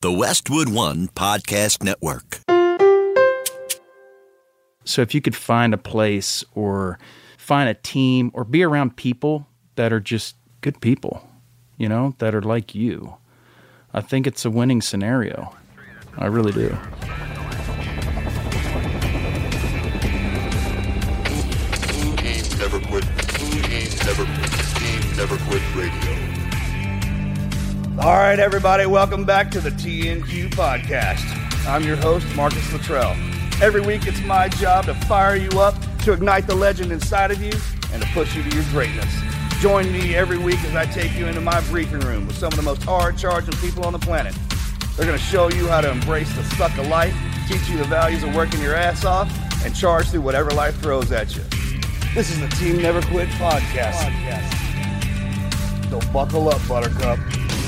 the Westwood One Podcast Network. So if you could find a place or find a team or be around people that are just good people, you know, that are like you, I think it's a winning scenario. I really do. Team Never Quit. Team Never Quit Radio. All right, everybody, welcome back to the TNQ Podcast. I'm your host, Marcus Luttrell. Every week, it's my job to fire you up, to ignite the legend inside of you, and to push you to your greatness. Join me every week as I take you into my briefing room with some of the most hard-charging people on the planet. They're going to show you how to embrace the suck of life, teach you the values of working your ass off, and charge through whatever life throws at you. This is the Team Never Quit Podcast. So buckle up, Buttercup.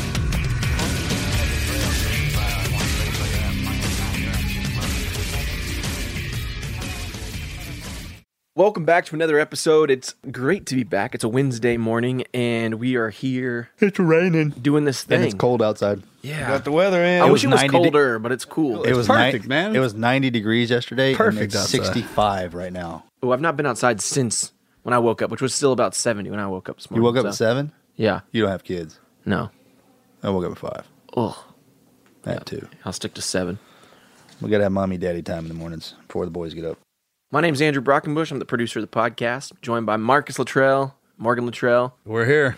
Welcome back to another episode. It's great to be back. It's a Wednesday morning, and we are here. It's raining. Doing this thing. And it's cold outside. Yeah. Got the weather in. I wish it was 90 colder, but it's cool. It was perfect, man. It was 90 degrees yesterday. Perfect And it's outside. 65 right now. Oh, I've not been outside since when I woke up, which was still about 70 when I woke up this morning. You woke up at 7? Yeah. You don't have kids. No. I woke up at 5. Ugh. That too. I'll stick to 7. We got to have mommy daddy time in the mornings before the boys get up. My name's Andrew Brockenbush. I'm the producer of the podcast, joined by Marcus Luttrell, Morgan Luttrell. We're here.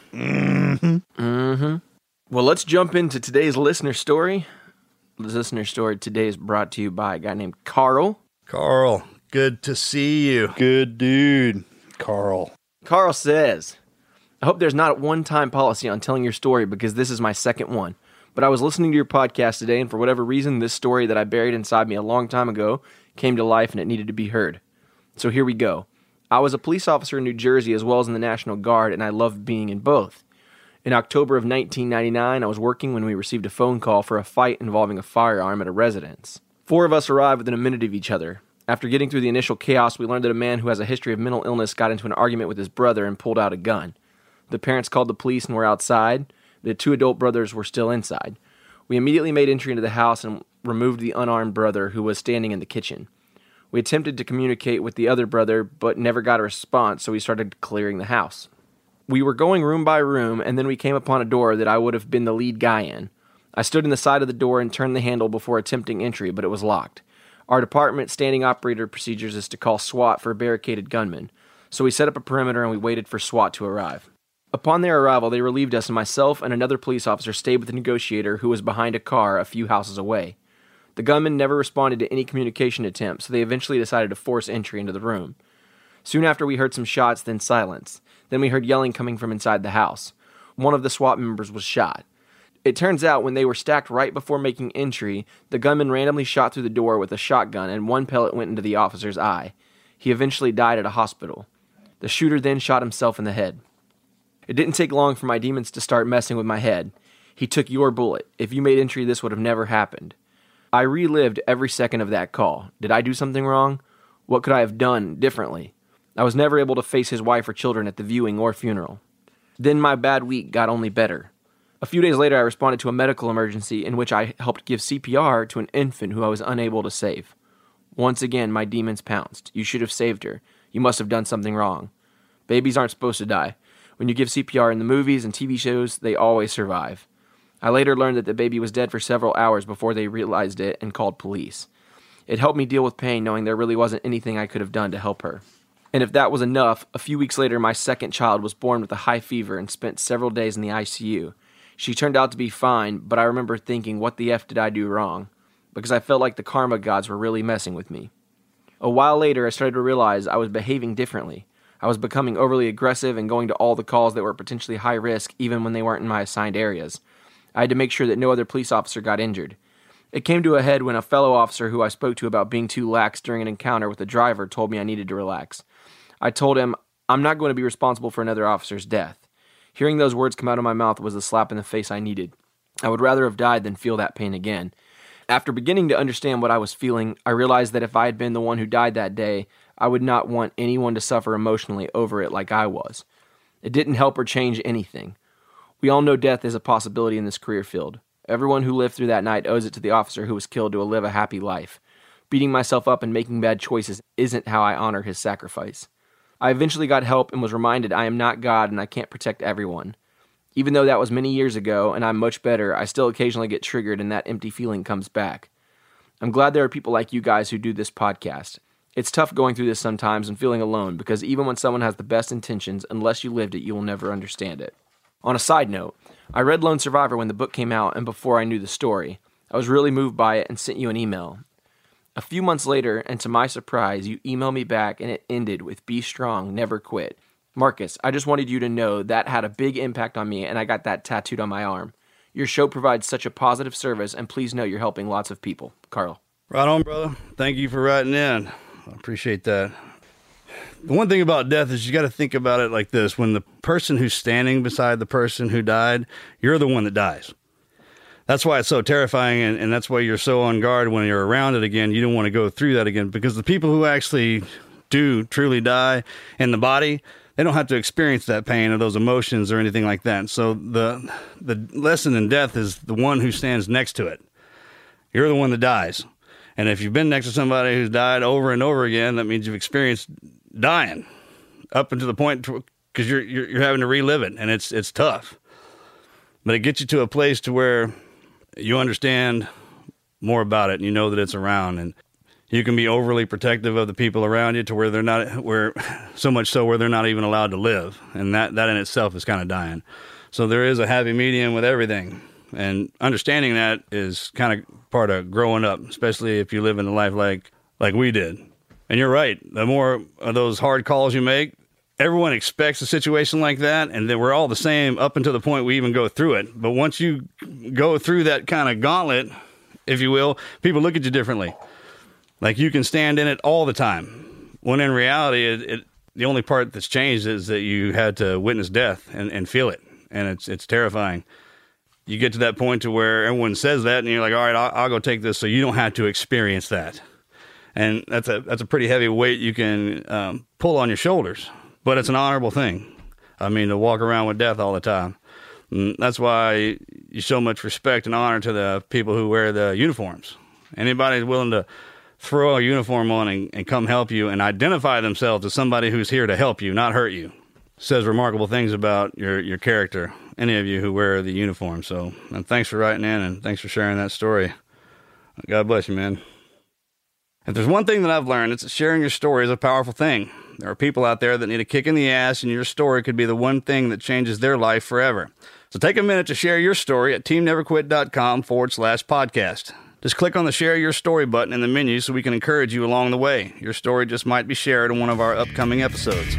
Well, let's jump into today's listener story. The listener story today is brought to you by a guy named Carl. Carl, good to see you. Good dude. Carl. Carl says, I hope there's not a one-time policy on telling your story because this is my second one. But I was listening to your podcast today, and for whatever reason, this story that I buried inside me a long time ago came to life and it needed to be heard. So here we go. I was a police officer in New Jersey as well as in the National Guard, and I loved being in both. In October of 1999, I was working when we received a phone call for a fight involving a firearm at a residence. 4 of us arrived within a minute of each other. After getting through the initial chaos, we learned that a man who has a history of mental illness got into an argument with his brother and pulled out a gun. The parents called the police and were outside. The 2 adult brothers were still inside. We immediately made entry into the house and removed the unarmed brother who was standing in the kitchen. We attempted to communicate with the other brother, but never got a response, so we started clearing the house. We were going room by room, and then we came upon a door that I would have been the lead guy in. I stood in the side of the door and turned the handle before attempting entry, but it was locked. Our department's standing operator procedures is to call SWAT for a barricaded gunman, so we set up a perimeter and we waited for SWAT to arrive. Upon their arrival, they relieved us, and myself and another police officer stayed with the negotiator who was behind a car a few houses away. The gunman never responded to any communication attempts, so they eventually decided to force entry into the room. Soon after, we heard some shots, then silence. Then we heard yelling coming from inside the house. One of the SWAT members was shot. It turns out when they were stacked right before making entry, the gunman randomly shot through the door with a shotgun, and 1 pellet went into the officer's eye. He eventually died at a hospital. The shooter then shot himself in the head. It didn't take long for my demons to start messing with my head. He took your bullet. If you made entry, this would have never happened. I relived every second of that call. Did I do something wrong? What could I have done differently? I was never able to face his wife or children at the viewing or funeral. Then my bad week got only better. A few days later, I responded to a medical emergency in which I helped give CPR to an infant who I was unable to save. Once again, my demons pounced. You should have saved her. You must have done something wrong. Babies aren't supposed to die. When you give CPR in the movies and TV shows, they always survive. I later learned that the baby was dead for several hours before they realized it and called police. It helped me deal with pain knowing there really wasn't anything I could have done to help her. And if that was enough, a few weeks later my second child was born with a high fever and spent several days in the ICU. She turned out to be fine, but I remember thinking, what the F did I do wrong? Because I felt like the karma gods were really messing with me. A while later, I started to realize I was behaving differently. I was becoming overly aggressive and going to all the calls that were potentially high risk even when they weren't in my assigned areas. I had to make sure that no other police officer got injured. It came to a head when a fellow officer who I spoke to about being too lax during an encounter with a driver told me I needed to relax. I told him, I'm not going to be responsible for another officer's death. Hearing those words come out of my mouth was the slap in the face I needed. I would rather have died than feel that pain again. After beginning to understand what I was feeling, I realized that if I had been the one who died that day, I would not want anyone to suffer emotionally over it like I was. It didn't help or change anything. We all know death is a possibility in this career field. Everyone who lived through that night owes it to the officer who was killed to live a happy life. Beating myself up and making bad choices isn't how I honor his sacrifice. I eventually got help and was reminded I am not God and I can't protect everyone. Even though that was many years ago and I'm much better, I still occasionally get triggered and that empty feeling comes back. I'm glad there are people like you guys who do this podcast. It's tough going through this sometimes and feeling alone because even when someone has the best intentions, unless you lived it, you will never understand it. On a side note, I read Lone Survivor when the book came out and before I knew the story. I was really moved by it and sent you an email. A few months later, and to my surprise, you emailed me back and it ended with "Be strong, never quit." Marcus, I just wanted you to know that had a big impact on me and I got that tattooed on my arm. Your show provides such a positive service and please know you're helping lots of people. Carl. Right on, brother. Thank you for writing in. I appreciate that. The one thing about death is you got to think about it like this. When the person who's standing beside the person who died, you're the one that dies. That's why it's so terrifying, and that's why you're so on guard when you're around it again. You don't want to go through that again, because the people who actually do truly die in the body, they don't have to experience that pain or those emotions or anything like that. So the lesson in death is the one who stands next to it. You're the one that dies. And if you've been next to somebody who's died over and over again, that means you've experienced dying up until the point because you're having to relive it, and it's tough. But it gets you to a place to where you understand more about it and you know that it's around, and you can be overly protective of the people around you to where they're not, where so much so where they're not even allowed to live. And that in itself is kind of dying. So there is a happy medium with everything. And understanding that is kind of part of growing up, especially if you live in a life like we did. And you're right. The more of those hard calls you make, everyone expects a situation like that, and then we're all the same up until the point we even go through it. But once you go through that kind of gauntlet, if you will, people look at you differently. Like you can stand in it all the time. When in reality, the only part that's changed is that you had to witness death and feel it. And it's terrifying. You get to that point to where everyone says that, and you're like, all right, I'll go take this so you don't have to experience that. And that's a pretty heavy weight you can pull on your shoulders. But it's an honorable thing. I mean, to walk around with death all the time. And that's why you show much respect and honor to the people who wear the uniforms. Anybody who's willing to throw a uniform on and come help you and identify themselves as somebody who's here to help you, not hurt you, says remarkable things about your character, any of you who wear the uniform. So, and thanks for writing in, and thanks for sharing that story. God bless you, man. If there's one thing that I've learned, it's that sharing your story is a powerful thing. There are people out there that need a kick in the ass, and your story could be the one thing that changes their life forever. So take a minute to share your story at teamneverquit.com/podcast. Just click on the Share Your Story button in the menu so we can encourage you along the way. Your story just might be shared in one of our upcoming episodes.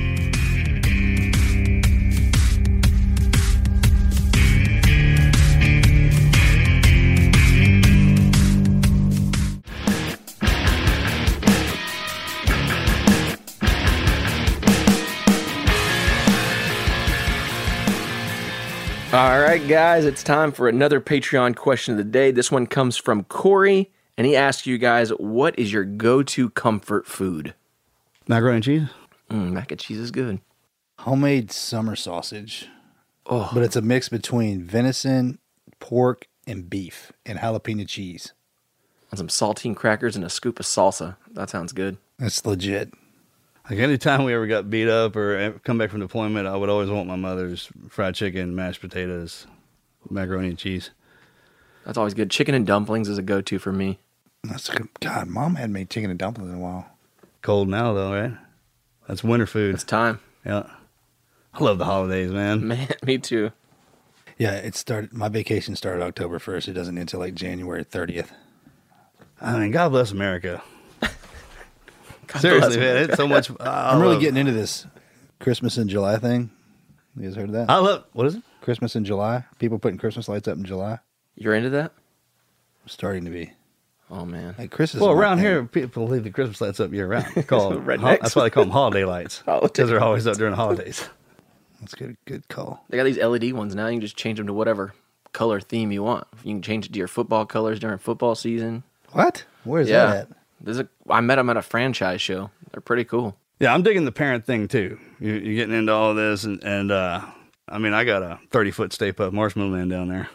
All right, guys, it's time for another Patreon question of the day. This one comes from Corey, and he asks you guys, what is your go-to comfort food? Macaroni and cheese? Mac and cheese is good. Homemade summer sausage. Oh, But it's a mix between venison, pork, and beef, and jalapeno cheese. and some saltine crackers and a scoop of salsa. That sounds good. That's legit. Like anytime we ever got beat up or come back from deployment, I would always want my mother's fried chicken, mashed potatoes, macaroni and cheese. That's always good. Chicken and dumplings is a go-to for me. That's good. God, Mom hadn't made chicken and dumplings in a while. Cold now, though, right? That's winter food. It's time. Yeah. I love the holidays, man. Man, me too. Yeah, my vacation started October 1st. It doesn't end until like January 30th. I mean, God bless America. God Seriously, bless man. It's so much. I'm really getting into this Christmas in July thing. You guys heard of that? I love, what is it? Christmas in July. People putting Christmas lights up in July. You're into that? I'm starting to be. Oh, man. Like Christmas. Well, is my around thing. here, people leave the Christmas lights up year round. Rednecks. That's why they call them holiday lights. Holiday Because they're always up during the holidays. That's good. Good call. They got these LED ones now. You can just change them to whatever color theme you want. You can change it to your football colors during football season. What? Where's Yeah. that at? I met them at a franchise show. They're pretty cool. Yeah, I'm digging the parent thing, too. You're getting into all of this. And I mean, I got a 30-foot Stay Puft Marshmallow Man down there. Oh,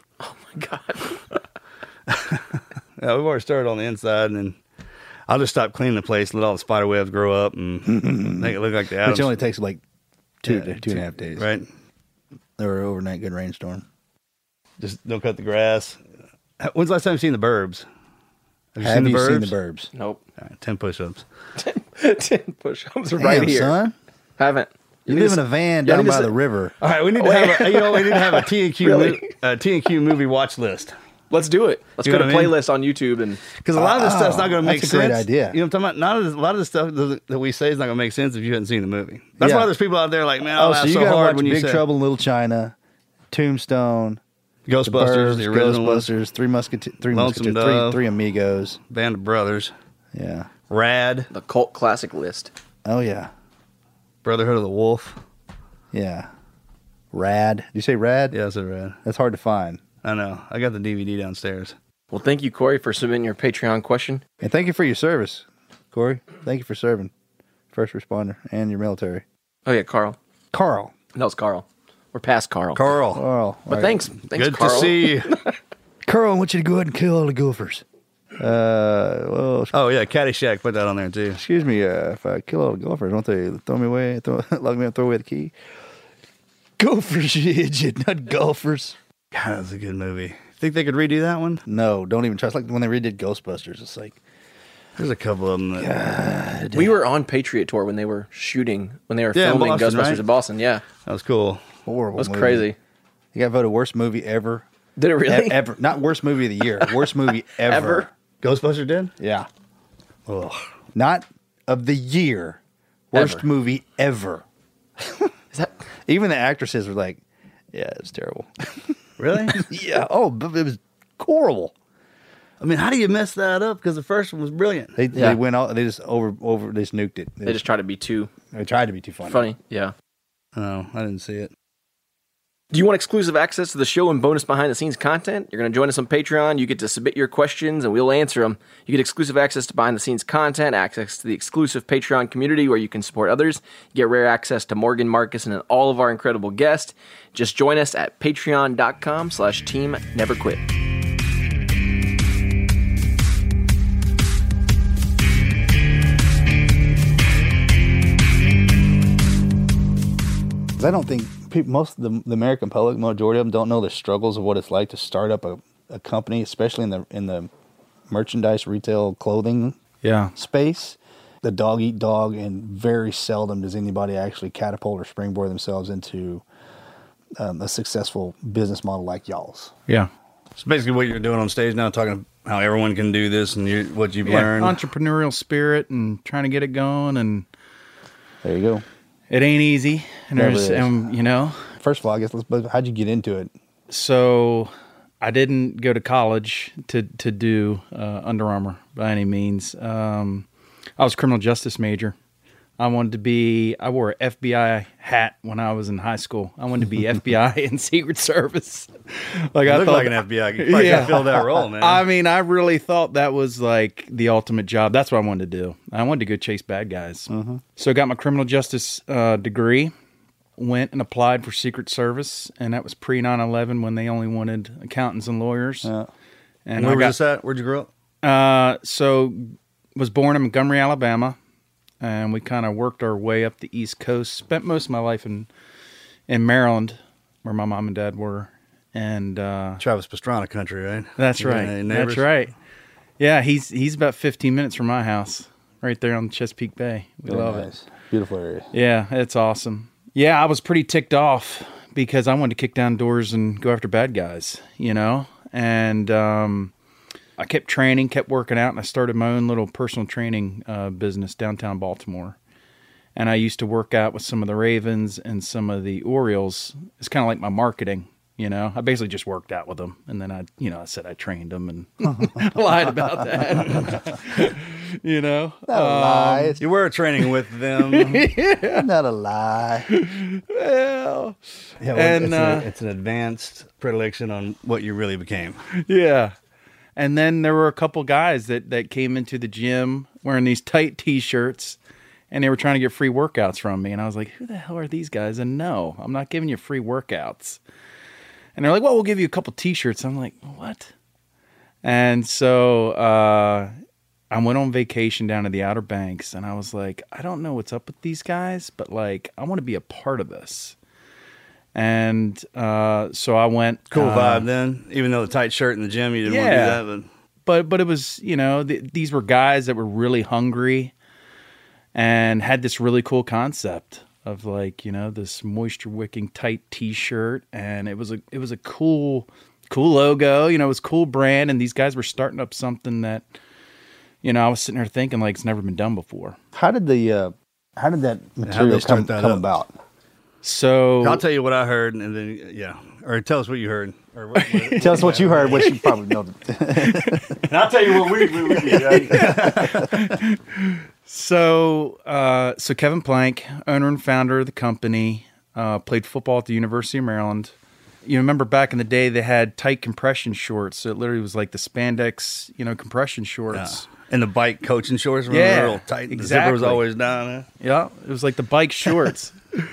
my God. Yeah, we've already started on the inside, and then I'll just stop cleaning the place, let all the spider webs grow up, and make it look like the Adams. Which only takes like two and a half days. Right? Or overnight good rainstorm. Just don't cut the grass. When's the last time you've seen the Burbs? Have you seen the Burbs? Nope. All right, 10 push-ups. 10 push-ups right Damn, here. son. Haven't. You live in a van down by the river. All right, we need to have a T&Q movie watch list. Let's do it. Let's You go know to what I mean? playlist on YouTube and Because a lot of this stuff's not going to make that's sense. a great idea. You know what I'm talking about? A lot of the stuff that we say is not going to make sense if you haven't seen the movie. That's Yeah. why there's people out there like, man, I Oh, laugh so you so got to hard watch when you Big say Trouble in Little China, Tombstone, Ghostbusters, the original one, Ghostbusters, Lonesome Dove. Three Amigos. Band of Brothers, Yeah. Rad, the cult classic list. Oh yeah. Brotherhood of the Wolf. Yeah. Rad. Did you say Rad? Yeah, I said Rad. That's hard to find. I know. I got the DVD downstairs. Well, thank you, Corey, for submitting your Patreon question. And thank you for your service, Corey. Thank you for serving. First responder and your military. Oh, yeah, Carl. Carl. That was Carl. We're past Carl. Carl, But thanks. good Carl. to see you. Carl, I want you to go ahead and kill all the gophers. Well, Oh, yeah, Caddyshack put that on there, too. excuse me, if I kill all the gophers, won't they throw me away, lock me up, throw away the key? Gophers, you idiot, not golfers. God, that's a good movie. Think they could redo that one? No, don't even try. It's like when they redid Ghostbusters. It's like, There's a couple of them that... We were on Patriot Tour when they were filming in Ghostbusters Boston, right? in Boston. Yeah. That was cool. horrible. That was movie. crazy. You got voted worst movie ever. Did it really? Ever. Not worst movie of the year. Worst movie ever. Ever? Ghostbusters did? Yeah. Ugh. Not of the year. Worst Ever. movie ever. Is that... Even the actresses were like, yeah, it's terrible. Really? Yeah. Oh, but it was horrible. I mean, how do you mess that up? Because the first one was brilliant. They went all, they just they just nuked it. They just try to be too they tried to be too funny. funny. Yeah. No, I didn't see it. Do you want exclusive access to the show and bonus behind-the-scenes content? You're going to join us on Patreon. You get to submit your questions, and we'll answer them. You get exclusive access to behind-the-scenes content, access to the exclusive Patreon community where you can support others. You get rare access to Morgan, Marcus, and all of our incredible guests. Just join us at patreon.com/Team Never Quit. I don't think most of the American public, majority of them, don't know the struggles of what it's like to start up a company, especially in the merchandise, retail, clothing Yeah. space. The dog eat dog, and very seldom does anybody actually catapult or springboard themselves into a successful business model like y'all's. Yeah. It's basically what you're doing on stage now, talking how everyone can do this and what you've Yeah, learned. entrepreneurial spirit and trying to get it going, and There you go. it ain't easy. And Never there's, is. you know, First of all, I guess how'd you get into it? so I didn't go to college to do Under Armour by any means. I was a criminal justice major. I wore an FBI hat when I was in high school. I wanted to be FBI and Secret Service. Like You I look thought, like an FBI. You probably could fill that role, man. I mean, I really thought that was like the ultimate job. That's what I wanted to do. I wanted to go chase bad guys. So I got my criminal justice degree, went and applied for Secret Service, and that was pre 9/11 when they only wanted accountants and lawyers. And Where I was got, this at? Where'd you grow up? so was born in Montgomery, Alabama, and we kind of worked our way up the East Coast. Spent most of my life in Maryland, where my mom and dad were, and Travis Pastrana country, right? that's You got right. any neighbors? That's right. Yeah, he's about 15 minutes from my house, right there on Chesapeake Bay. We love it. Beautiful area. Yeah, it's awesome. Yeah, I was pretty ticked off because I wanted to kick down doors and go after bad guys, you know? And I kept training, kept working out, and I started my own little personal training business downtown Baltimore. And I used to work out with some of the Ravens and some of the Orioles. It's kind of like my marketing, you know? I basically just worked out with them. And then I said I trained them and lied about that. You know? Not a lie. It's You were training with them. not a lie. Well, Yeah, well, And, it's an advanced predilection on what you really became. yeah. And then there were a couple guys that came into the gym wearing these tight T-shirts, and they were trying to get free workouts from me. And I was like, who the hell are these guys? And no, I'm not giving you free workouts. And they're like, well, we'll give you a couple T-shirts. I'm like, what? And so I went on vacation down to the Outer Banks, and I was like, I don't know what's up with these guys, but like, I want to be a part of this. And so I went. Cool vibe then, even though the tight shirt in the gym, you didn't want to do that. But it was, you know, these were guys that were really hungry and had this really cool concept of like, you know, this moisture wicking tight T-shirt, and it was a cool logo, you know, it was a cool brand, and these guys were starting up something that, you know, I was sitting there thinking like it's never been done before. How did that material come about? So I'll tell you what I heard, and then or tell us what you heard. Or tell us what you heard, what you probably know. And I'll tell you what we did. So Kevin Plank, owner and founder of the company, played football at the University of Maryland. You remember back in the day, they had tight compression shorts. So it literally was like the spandex, you know, compression shorts. And the bike coaching shorts were real tight. Exactly. The zipper was always down. Yeah, it was like the bike shorts.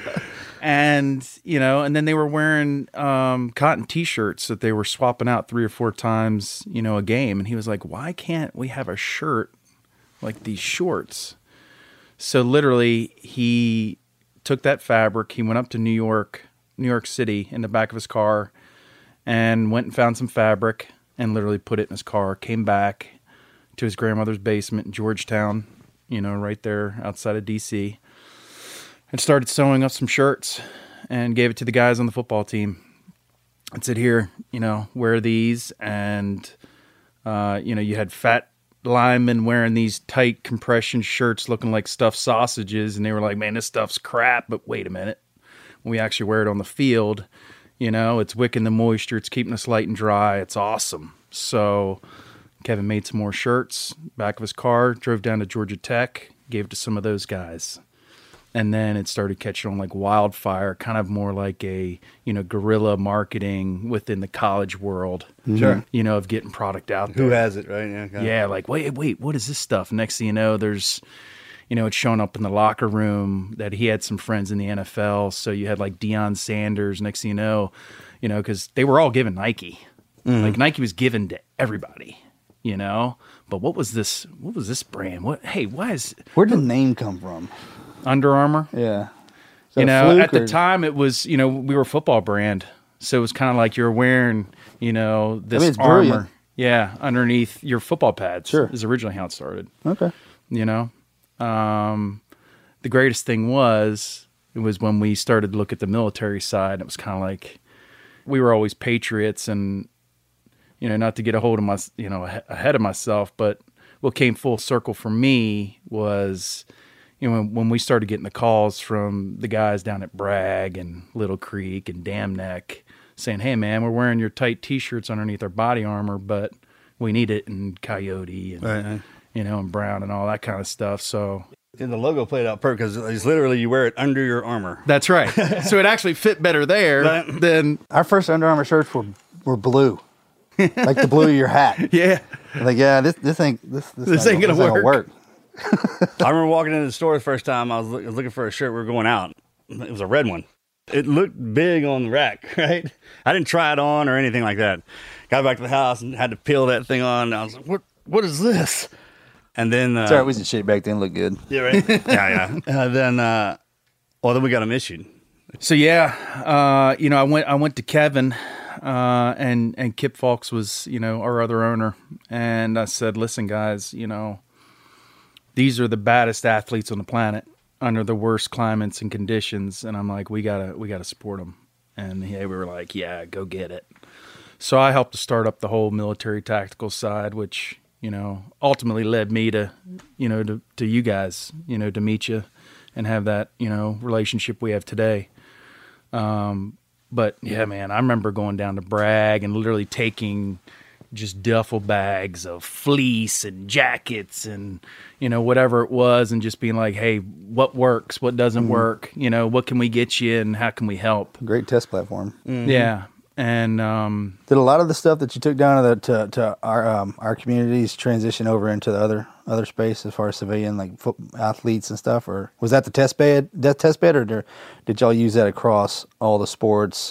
And, you know, and then they were wearing cotton T-shirts that they were swapping out 3 or 4 times, you know, a game. And he was like, why can't we have a shirt like these shorts? So literally he took that fabric. He went up to New York City in the back of his car and went and found some fabric and literally put it in his car, came back to his grandmother's basement in Georgetown, you know, right there outside of D.C., and started sewing up some shirts and gave it to the guys on the football team and said, here, you know, wear these. And, you know, you had fat linemen wearing these tight compression shirts looking like stuffed sausages. And they were like, man, this stuff's crap. But wait a minute. When we actually wear it on the field, you know, it's wicking the moisture. It's keeping us light and dry. It's awesome. So Kevin made some more shirts, back of his car, drove down to Georgia Tech, gave it to some of those guys. And then it started catching on like wildfire, kind of more like a, you know, guerrilla marketing within the college world. Sure. You know, of getting product out there. Who has it, right? Yeah, like, wait, what is this stuff? Next thing you know, there's, you know, it's showing up in the locker room that he had some friends in the NFL. So you had like Deion Sanders. Next thing you know, because they were all given Nike. Mm-hmm. Like Nike was given to everybody, you know. But what was this brand? Where did the name come from? Under Armour? Yeah. You know, at the time it was, you know, we were a football brand. So it was kind of like you're wearing, you know, this armor. Brilliant. Yeah, underneath your football pads. Sure. Is originally how it started. Okay. You know? The greatest thing was when we started to look at the military side. It was kind of like we were always patriots, and, you know, not to get a hold of my, you know, ahead of myself, but what came full circle for me was, you know, when we started getting the calls from the guys down at Bragg and Little Creek and Dam Neck saying, hey, man, we're wearing your tight T-shirts underneath our body armor, but we need it in Coyote and, right. You know, and Brown and all that kind of stuff. So. And the logo played out perfect because it's literally you wear it under your armor. That's right. So it actually fit better there than. Our first Under Armour shirts were blue. Like the blue of your hat. Yeah. Like, yeah, this ain't gonna work. I remember walking into the store the first time I was looking for a shirt. We were going out. It was a red one. It looked big on the rack, right? I didn't try it on or anything like that. Got back to the house and had to peel that thing on. And I was like, what is this? And then it's all right, we was in shape back then, looked good. Yeah, right. yeah. Then we got them issued. So yeah, you know, I went to Kevin, and Kip Fulks was, you know, our other owner, and I said, listen, guys, you know, these are the baddest athletes on the planet under the worst climates and conditions, and I'm like, we gotta support them. And we were like, yeah, go get it. So I helped to start up the whole military tactical side, which, you know, ultimately led me to, you know, to you guys, you know, to meet you and have that, you know, relationship we have today. But yeah, man, I remember going down to Bragg and literally taking just duffel bags of fleece and jackets and, you know, whatever it was, and just being like, hey, what works, what doesn't work, you know, what can we get you and how can we help? Great test platform. Mm-hmm. Yeah. And did a lot of the stuff that you took down to our communities transition over into the other space as far as civilian, like athletes and stuff, or was that the test bed, or did y'all use that across all the sports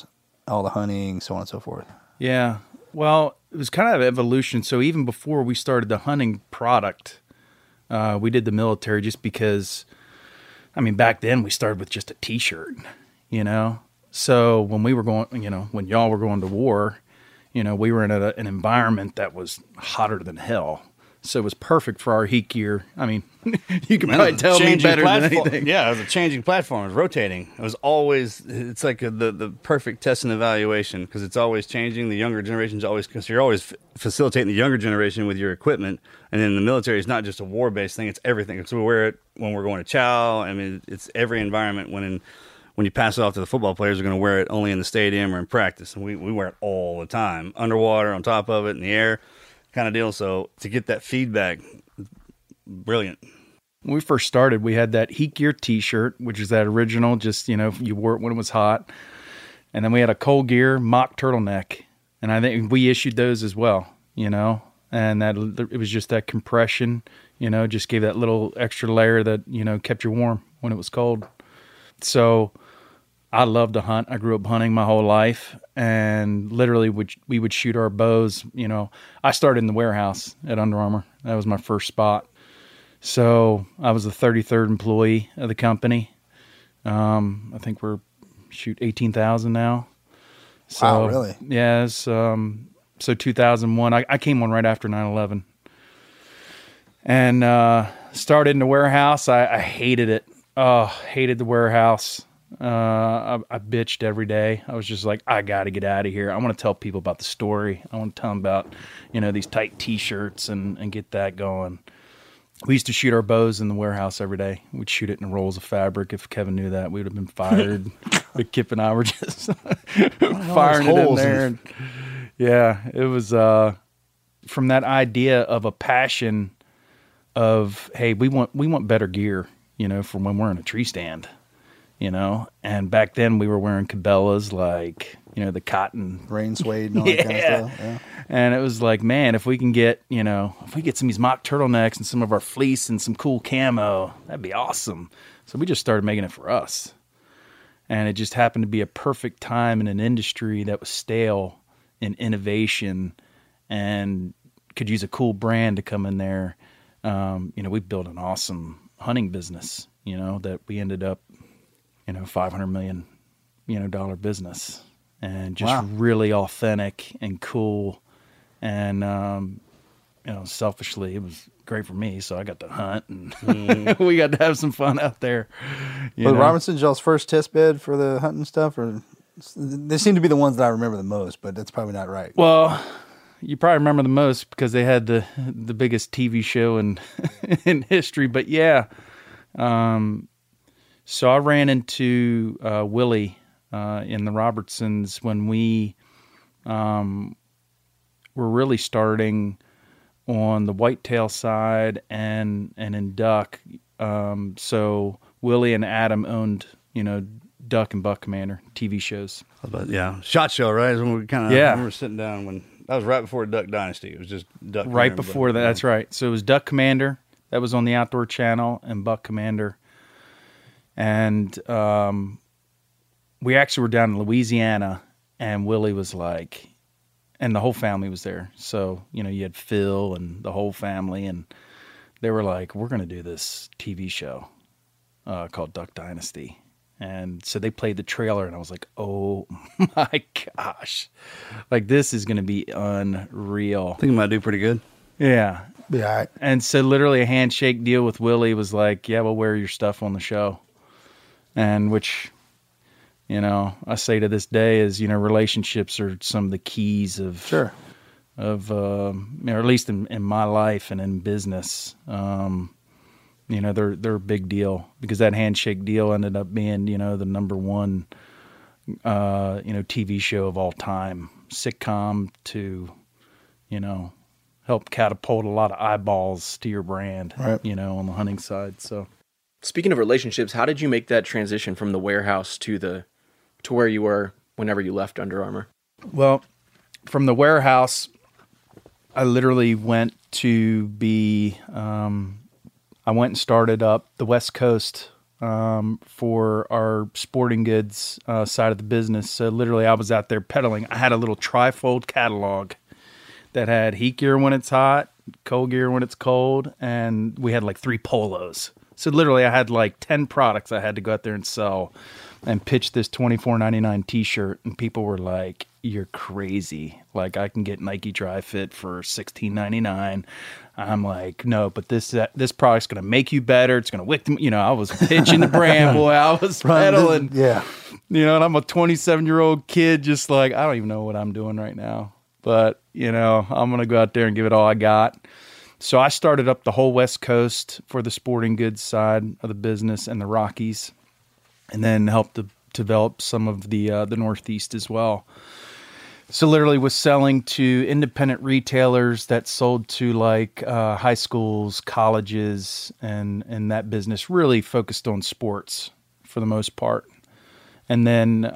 all the hunting, so on and so forth? Yeah. Well, it was kind of evolution. So even before we started the hunting product, we did the military just because, I mean, back then we started with just a T-shirt, you know? So when we were going, you know, when y'all were going to war, you know, we were in an environment that was hotter than hell. So it was perfect for our heat gear. I mean, you can probably tell me better than anything. Yeah, it was a changing platform. It was rotating. It was always, it's like the perfect test and evaluation because it's always changing. The younger generation's always, because you're always facilitating the younger generation with your equipment. And then the military is not just a war-based thing, it's everything. So we wear it when we're going to chow. I mean, it's every environment when you pass it off to the football players, are going to wear it only in the stadium or in practice. And we wear it all the time, underwater, on top of it, in the air. Kind of deal. So to get that feedback, brilliant. When we first started, we had that heat gear T-shirt, which is that original, just, you know, you wore it when it was hot. And then we had a cold gear mock turtleneck. And I think we issued those as well, you know, and that it was just that compression, you know, just gave that little extra layer that, you know, kept you warm when it was cold. So I love to hunt. I grew up hunting my whole life, and literally we would shoot our bows. You know, I started in the warehouse at Under Armour. That was my first spot. So I was the 33rd employee of the company. I think we're 18,000 now. So, wow, really? Yeah. So 2001, I came on right after 9/11, and started in the warehouse. I hated it. Oh, hated the warehouse. I bitched every day. I was just like, I got to get out of here. I want to tell people about the story. I want to tell them about, you know, these tight T-shirts and get that going. We used to shoot our bows in the warehouse every day. We'd shoot it in rolls of fabric. If Kevin knew that, we would have been fired. But Kip and I were just firing it in there. And, yeah, it was from that idea of a passion of, hey, we want better gear, you know, for when we're in a tree stand. You know, and back then we were wearing Cabela's, like, you know, the cotton rain suede and all that kind of stuff. Yeah. And it was like, man, if we can get, you know, if we get some of these mock turtlenecks and some of our fleece and some cool camo, that'd be awesome. So we just started making it for us. And it just happened to be a perfect time in an industry that was stale in innovation and could use a cool brand to come in there. You know, we built an awesome hunting business, you know, that we ended up, you know, $500 million, you know, dollar business, and just really authentic and cool. And, you know, selfishly, it was great for me. So I got to hunt and we got to have some fun out there. Was Robinson y'all's first test bed for the hunting stuff? Or they seem to be the ones that I remember the most, but that's probably not right. Well, you probably remember the most because they had the biggest TV show in history, but yeah. So I ran into Willie in the Robertsons when we were really starting on the whitetail side and in duck. So Willie and Adam owned, you know, Duck and Buck Commander TV shows. But yeah, SHOT Show, right? Is when we kind of remember sitting down when that was right before Duck Dynasty. It was just Duck. Right Commander, before that, that's right. So it was Duck Commander that was on the Outdoor Channel and Buck Commander. And we actually were down in Louisiana, and Willie was like, and the whole family was there. So, you know, you had Phil and the whole family, and they were like, we're going to do this TV show called Duck Dynasty. And so they played the trailer, and I was like, oh my gosh, like this is going to be unreal. I think it might do pretty good. Yeah. Yeah. All right. And so literally a handshake deal with Willie was like, yeah, we'll wear your stuff on the show. And which, you know, I say to this day is, you know, relationships are some of the keys of, sure, of, you know, at least in my life and in business. You know, they're a big deal because that handshake deal ended up being, you know, the number one, you know, TV show of all time, sitcom to, you know, help catapult a lot of eyeballs to your brand, right, you know, on the hunting side. So. Speaking of relationships, how did you make that transition from the warehouse to where you were whenever you left Under Armour? Well, from the warehouse, I literally went to be, I went and started up the West Coast for our sporting goods side of the business. So literally I was out there pedaling. I had a little trifold catalog that had heat gear when it's hot, cold gear when it's cold, and we had like 3 polos. So literally I had like 10 products I had to go out there and sell and pitch this $24.99 t-shirt, and people were like, "You're crazy. Like, I can get Nike Dry Fit for $16.99. I'm like, "No, but this product's going to make you better. It's going to wick them." You know, I was pitching the brand, boy. I was pedaling. Yeah. You know, and I'm a 27-year-old kid just like, I don't even know what I'm doing right now. But, you know, I'm going to go out there and give it all I got. So I started up the whole West Coast for the sporting goods side of the business and the Rockies, and then helped to develop some of the Northeast as well. So literally was selling to independent retailers that sold to like high schools, colleges, and that business really focused on sports for the most part. And then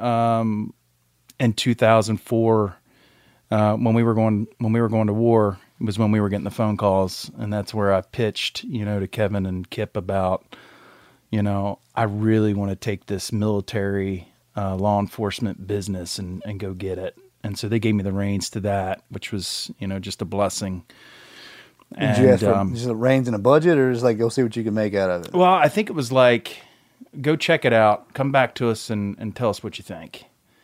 in 2004, when we were going to war, was when we were getting the phone calls, and that's where I pitched, you know, to Kevin and Kip about, you know, I really want to take this military law enforcement business and go get it. And so they gave me the reins to that, which was, you know, just a blessing. Did you ask for just the reins and a budget, or just like, go see what you can make out of it? Well, I think it was like, go check it out, come back to us and tell us what you think.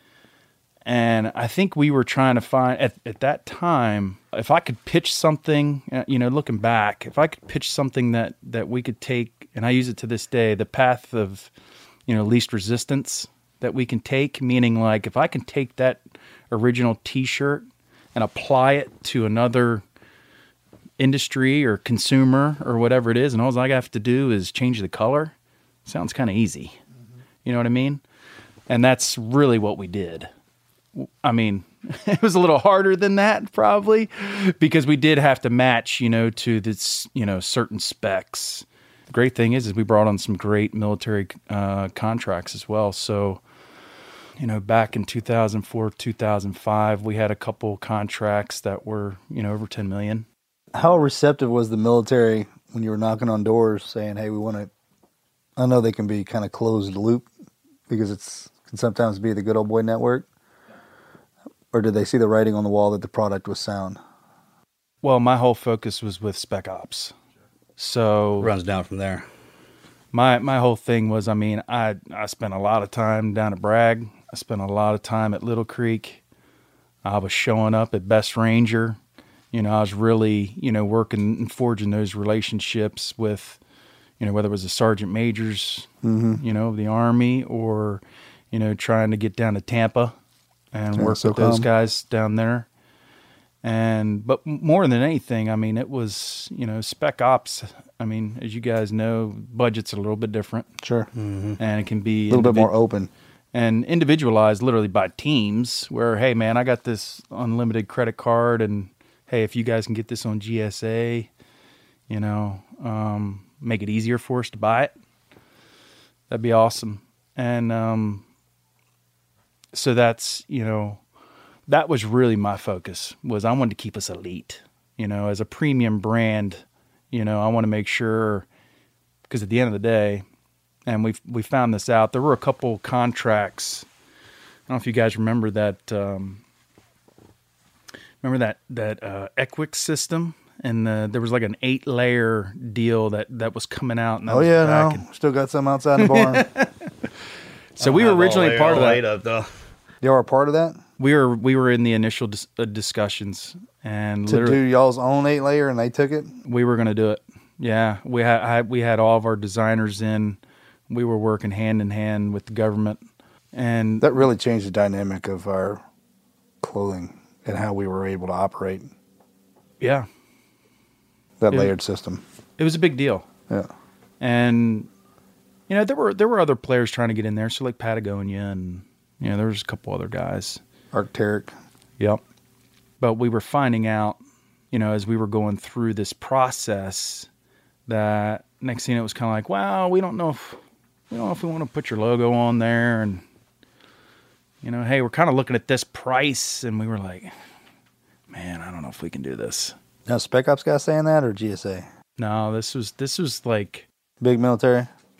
And I think we were trying to find, at that time, if I could pitch something, you know, looking back, if I could pitch something that we could take, and I use it to this day, the path of, you know, least resistance that we can take, meaning like if I can take that original t-shirt and apply it to another industry or consumer or whatever it is, and all I have to do is change the color, sounds kind of easy. Mm-hmm. You know what I mean? And that's really what we did. I mean, it was a little harder than that probably, because we did have to match, you know, to this, you know, certain specs. The great thing is we brought on some great military contracts as well. So, you know, back in 2004, 2005, we had a couple contracts that were, you know, over 10 million. How receptive was the military when you were knocking on doors saying, "Hey, we want to," I know they can be kind of closed loop because it can sometimes be the good old boy network. Or did they see the writing on the wall that the product was sound? Well, my whole focus was with Spec Ops. So Runs down from there. My whole thing was, I mean, I spent a lot of time down at Bragg. I spent a lot of time at Little Creek. I was showing up at Best Ranger. You know, I was really, you know, working and forging those relationships with, you know, whether it was the sergeant majors, you know, of the Army, or, you know, trying to get down to Tampa and work with those guys down there. But more than anything, I mean, it was, you know, Spec Ops. I mean, as you guys know, budget's a little bit different. Sure. Mm-hmm. And it can be a little bit more open. And individualized literally by teams where, hey, man, I got this unlimited credit card, and, hey, if you guys can get this on GSA, you know, make it easier for us to buy it, that'd be awesome. And so that's, you know, that was really my focus, was I wanted to keep us elite, you know, as a premium brand. You know, I want to make sure, because at the end of the day, and we found this out, there were a couple contracts. I don't know if you guys remember that, Equix system, and there was like an 8-layer deal that was coming out. And still got some outside the barn. So we were originally part of that. You were a part of that? We were in the initial discussions, and to do y'all's own 8-layer, and they took it. We were going to do it. Yeah, we had all of our designers in. We were working hand in hand with the government, and that really changed the dynamic of our clothing and how we were able to operate. Yeah, that layered system. It was a big deal. Yeah, and you know there were other players trying to get in there, so like Patagonia, and you know there was a couple other guys. Arc'teryx. Yep. But we were finding out, you know, as we were going through this process, that next thing it was kind of like, wow, we don't know if we want to put your logo on there, and you know, hey, we're kind of looking at this price, and we were like, man, I don't know if we can do this. Now, Spec Ops guy saying that, or GSA? No, this was like big military.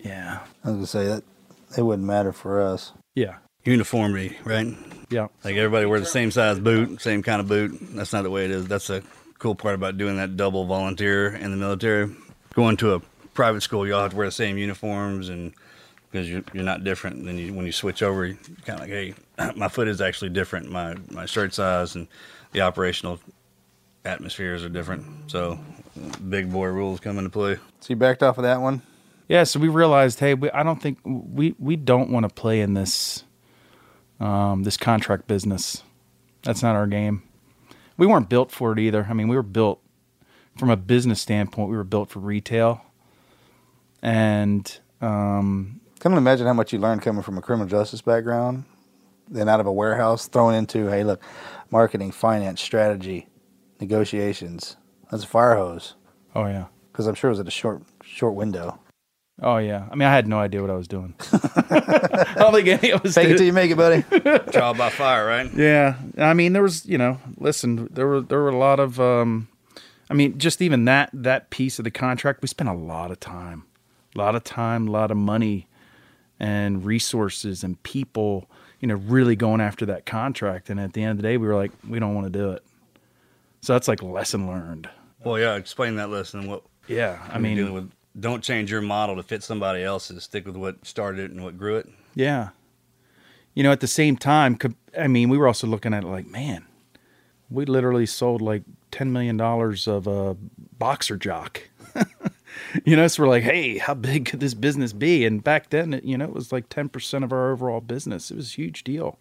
Yeah. I was gonna say that it wouldn't matter for us. Yeah. Uniformity, right? Yeah. Like everybody wears the same size boot, same kind of boot. That's not the way it is. That's the cool part about doing that double volunteer in the military. Going to a private school, you all have to wear the same uniforms, and because you're not different. Then when you switch over, you're kind of like, hey, my foot is actually different. My shirt size and the operational atmospheres are different. So big boy rules come into play. So you backed off of that one? Yeah, so we realized, hey, I don't think we don't want to play in this this contract business. That's not our game. We weren't built for it either. I mean, we were built from a business standpoint. We were built for retail, and Can you imagine how much you learned coming from a criminal justice background, then out of a warehouse, thrown into, hey, look, marketing, finance, strategy, negotiations. That's a fire hose. oh yeah, Because I'm sure it was at a short window. oh yeah. I mean, I had no idea what I was doing. I don't think any of us Take it did. till you make it, buddy. Trial by fire, right? Yeah, I mean, there was, listen, there were a lot of, I mean, just even that piece of the contract, we spent a lot of time, a lot of money, and resources and people, really going after that contract. And at the end of the day, we were like, we don't want to do it. So that's like a lesson learned. Well, yeah. Explain that lesson. What? Yeah, I you're mean, dealing with, don't change your model to fit somebody else's. Stick with what started it and what grew it. yeah. At the same time, we were also looking at it like, man, we literally sold like $10 million of a boxer jock. So we're like, hey, how big could this business be? And back then, it was like 10% of our overall business. It was a huge deal,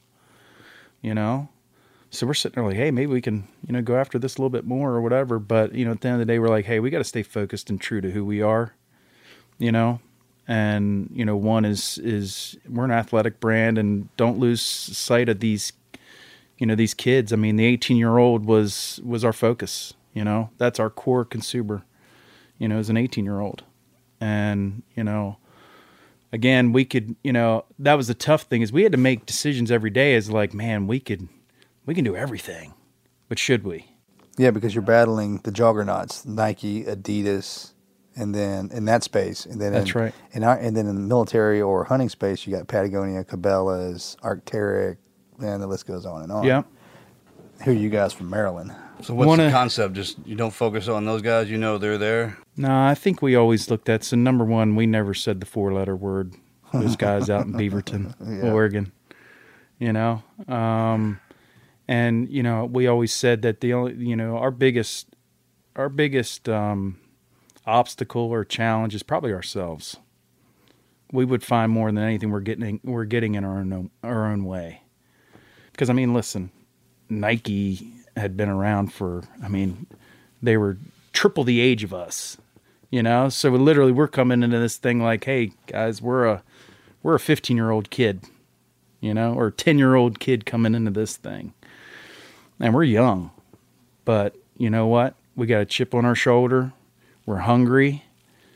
So we're sitting there like, hey, maybe we can, go after this a little bit more or whatever. But, at the end of the day, we're like, hey, we got to stay focused and true to who we are, And, one is we're an athletic brand, and don't lose sight of these, these kids. I mean, the 18-year-old was our focus, That's our core consumer, as an 18-year-old. And, again, we could, that was the tough thing, is we had to make decisions every day as like, man, we can do everything, but should we? Yeah, because you're battling the juggernauts, Nike, Adidas, and then in that space, and then That's right. And then in the military or hunting space, you got Patagonia, Cabela's, Arc'teryx, and the list goes on and on. Yeah. Who are you guys from Maryland? So what's the concept? Just you don't focus on those guys. They're there. No, I think we always looked at, so number one, we never said the 4-letter word. Those guys out in Beaverton, Oregon, and, we always said that the only, our biggest obstacle or challenge is probably ourselves. We would find more than anything we're getting in our own way. Because, listen, Nike had been around for, they were triple the age of us, So we're coming into this thing like, hey, guys, we're a 15-year-old kid, or a 10-year-old kid coming into this thing. And we're young, but you know what? We got a chip on our shoulder. We're hungry,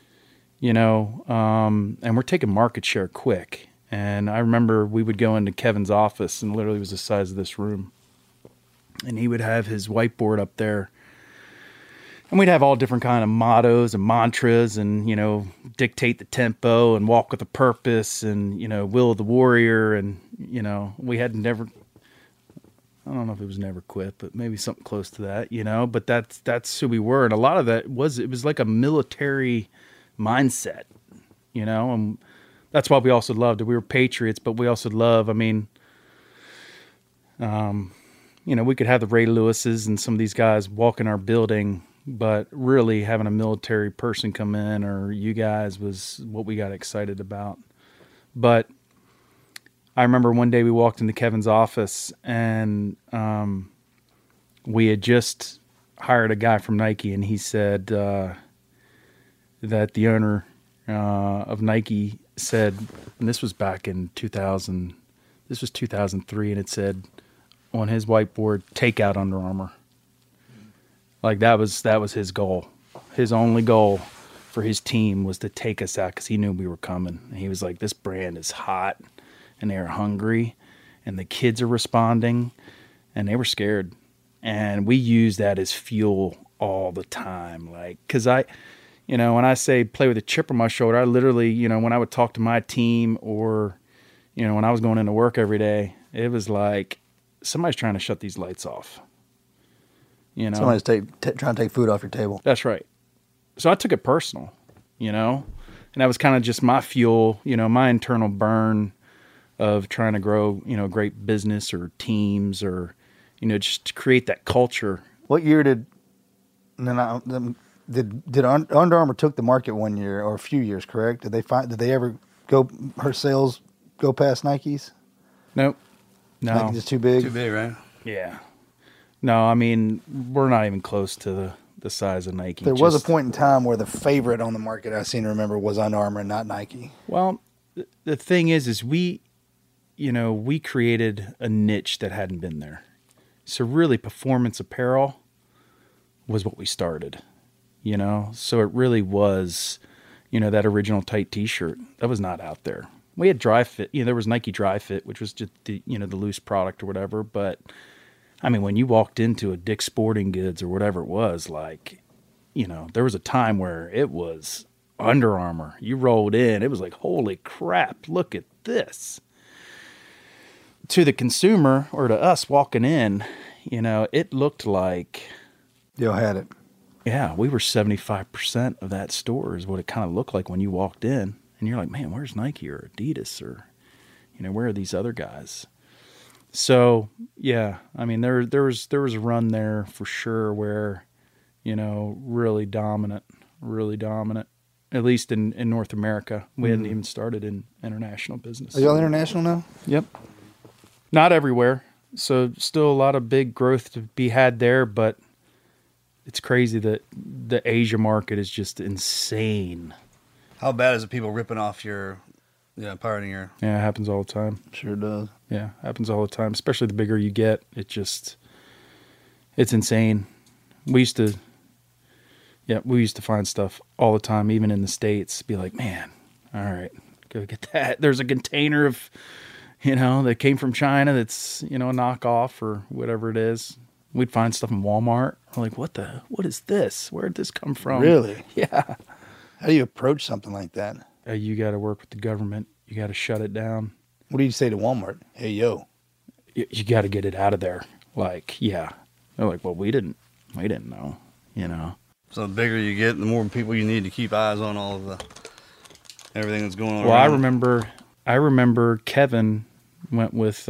and we're taking market share quick. And I remember we would go into Kevin's office, and literally it was the size of this room. And he would have his whiteboard up there. And we'd have all different kind of mottos and mantras and, dictate the tempo and walk with a purpose and, will of the warrior. And, we had never... I don't know if it was never quit, but maybe something close to that, but that's who we were. And a lot of that it was like a military mindset, and that's why we also loved it. We were patriots, but we also love, we could have the Ray Lewises and some of these guys walk in our building, but really having a military person come in or you guys was what we got excited about. But I remember one day we walked into Kevin's office and we had just hired a guy from Nike, and he said that the owner of Nike said, and this was back in 2000, this was 2003, and it said on his whiteboard, take out Under Armour. Like that was his goal. His only goal for his team was to take us out because he knew we were coming. And he was like, this brand is hot. And they are hungry, and the kids are responding, and they were scared. And we use that as fuel all the time. Like, because You know, when I say play with a chip on my shoulder, I literally, you know, when I would talk to my team or, you know, when I was going into work every day, it was like somebody's trying to shut these lights off. You know, Somebody's trying to take food off your table. that's right. So I took it personal, you know, and that was kind of just my fuel, you know, my internal burn of trying to grow, you know, a great business or teams or, you know, just to create that culture. What year did Under Armour took the market 1 year or a few years? Correct? Did they ever her sales go past Nike's? Nope. No. Nike just too big. Too big, right? Yeah. No, I mean, we're not even close to the size of Nike. There was a point in time where the favorite on the market I seem to remember was Under Armour and not Nike. Well, the thing is we, you know, we created a niche that hadn't been there. So really performance apparel was what we started, you know? So it really was, you know, that original tight t-shirt that was not out there. We had Dry Fit, you know, there was Nike Dry Fit, which was just the, you know, the loose product or whatever. But I mean, when you walked into a Dick's Sporting Goods or whatever it was, like, you know, there was a time where it was Under Armour. You rolled in, it was like, holy crap, look at this. To the consumer or to us walking in, you know, it looked like, Y'all had it. yeah, we were 75% of that store is what it kind of looked like when you walked in. And you're like, man, where's Nike or Adidas or, you know, where are these other guys? So, yeah, I mean, there was a run there for sure where, you know, really dominant, at least in North America. We hadn't even started in international business. Are y'all international now? Yep. Not everywhere. So still a lot of big growth to be had there, but it's crazy that the Asia market is just insane. How bad is it people ripping off pirating your... Yeah, it happens all the time. Sure does. Yeah, happens all the time, especially the bigger you get. It's insane. We used to find stuff all the time, even in the States, be like, man, all right, go get that. There's a container of, you know, that came from China that's, you know, a knockoff or whatever it is. We'd find stuff in Walmart. We're like, what is this? Where'd this come from? Really? Yeah. How do you approach something like that? You got to work with the government. You got to shut it down. What do you say to Walmart? Hey, yo. You got to get it out of there. Like, yeah. They're like, well, we didn't know, you know. So the bigger you get, the more people you need to keep eyes on all of everything that's going on. Well, around. I remember Kevin went with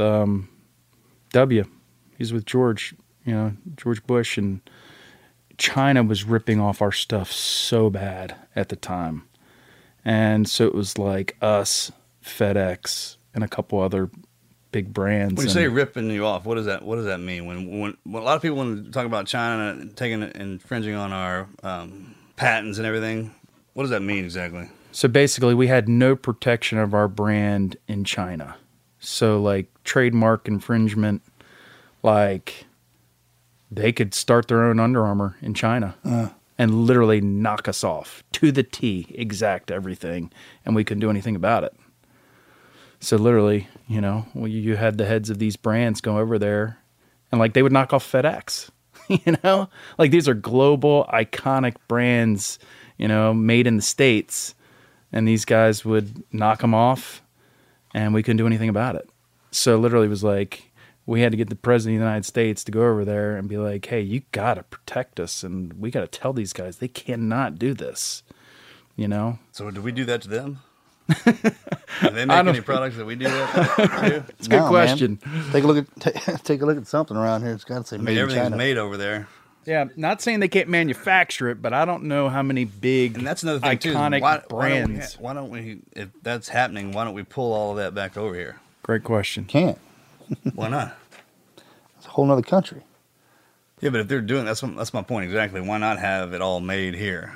W. He's with George Bush, and China was ripping off our stuff so bad at the time. And so it was like us, FedEx, and a couple other big brands. When you say ripping you off, what does that mean? When a lot of people want to talk about China taking infringing on our patents and everything, what does that mean exactly? So basically, we had no protection of our brand in China. So like trademark infringement, like they could start their own Under Armour in China and literally knock us off to the T, exact everything, and we couldn't do anything about it. So literally, you know, you had the heads of these brands go over there, and like they would knock off FedEx, you know, like these are global iconic brands, you know, made in the States, and these guys would knock them off, and we couldn't do anything about it. So literally, it was like we had to get the president of the United States to go over there and be like, "Hey, you got to protect us, and we got to tell these guys they cannot do this," you know. So do we do that to them? Do they make any products that we do that to? It's a good question. Man. Take a look at something around here. It's got to say made in everything's China. made over there. Yeah, not saying they can't manufacture it, but I don't know how many big, And that's another thing iconic too. brands. Why don't we? If that's happening, why don't we pull all of that back over here? Great question. Can't. Why not? It's a whole nother country. Yeah, but if they're doing that's my point exactly. Why not have it all made here?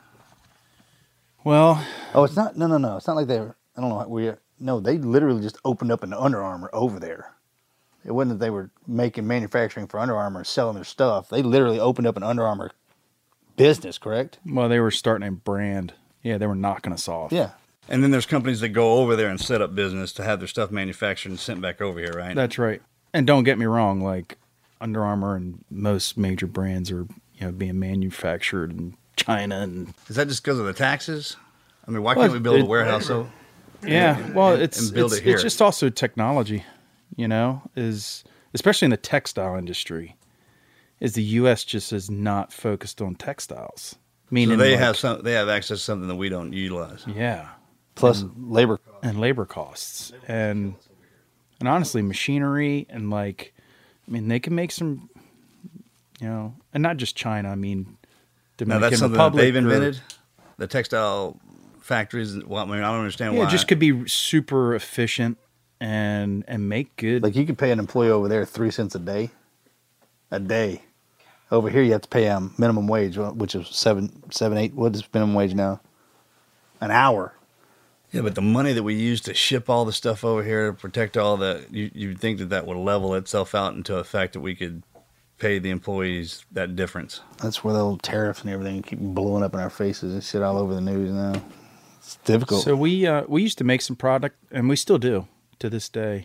Well, Oh, it's not. No. It's not like they were. I don't know. No, they literally just opened up an Under Armour over there. It wasn't that they were making manufacturing for Under Armour and selling their stuff. They literally opened up an Under Armour business, correct? they were starting a brand. Yeah, they were knocking us off. Yeah. And then there's companies that go over there and set up business to have their stuff manufactured and sent back over here, right? That's right. And don't get me wrong, like Under Armour and most major brands are, you know, being manufactured in China and Is that just because of the taxes? I mean, why can't we build a warehouse? it's build it here? it's just also technology, is especially in the textile industry, is the U.S. just is not focused on textiles. Meaning So they have access to something that we don't utilize. yeah, Plus labor. and labor costs and honestly machinery and they can make some, and not just China. I mean, Now Dominican that's something Republic that they've or- invented. The textile factories. Well, I mean, I don't understand Yeah, why. it just could be super efficient and make good. Like you could pay an employee over there 3 cents a day. A day. Over here, you have to pay them minimum wage, which is 7, 8. What is minimum wage now? An hour. Yeah, but the money that we use to ship all the stuff over here to protect all the, you'd think that would level itself out into a fact that we could pay the employees that difference. That's where the old tariffs and everything keep blowing up in our faces and shit all over the news now. It's difficult. So we used to make some product, and we still do to this day.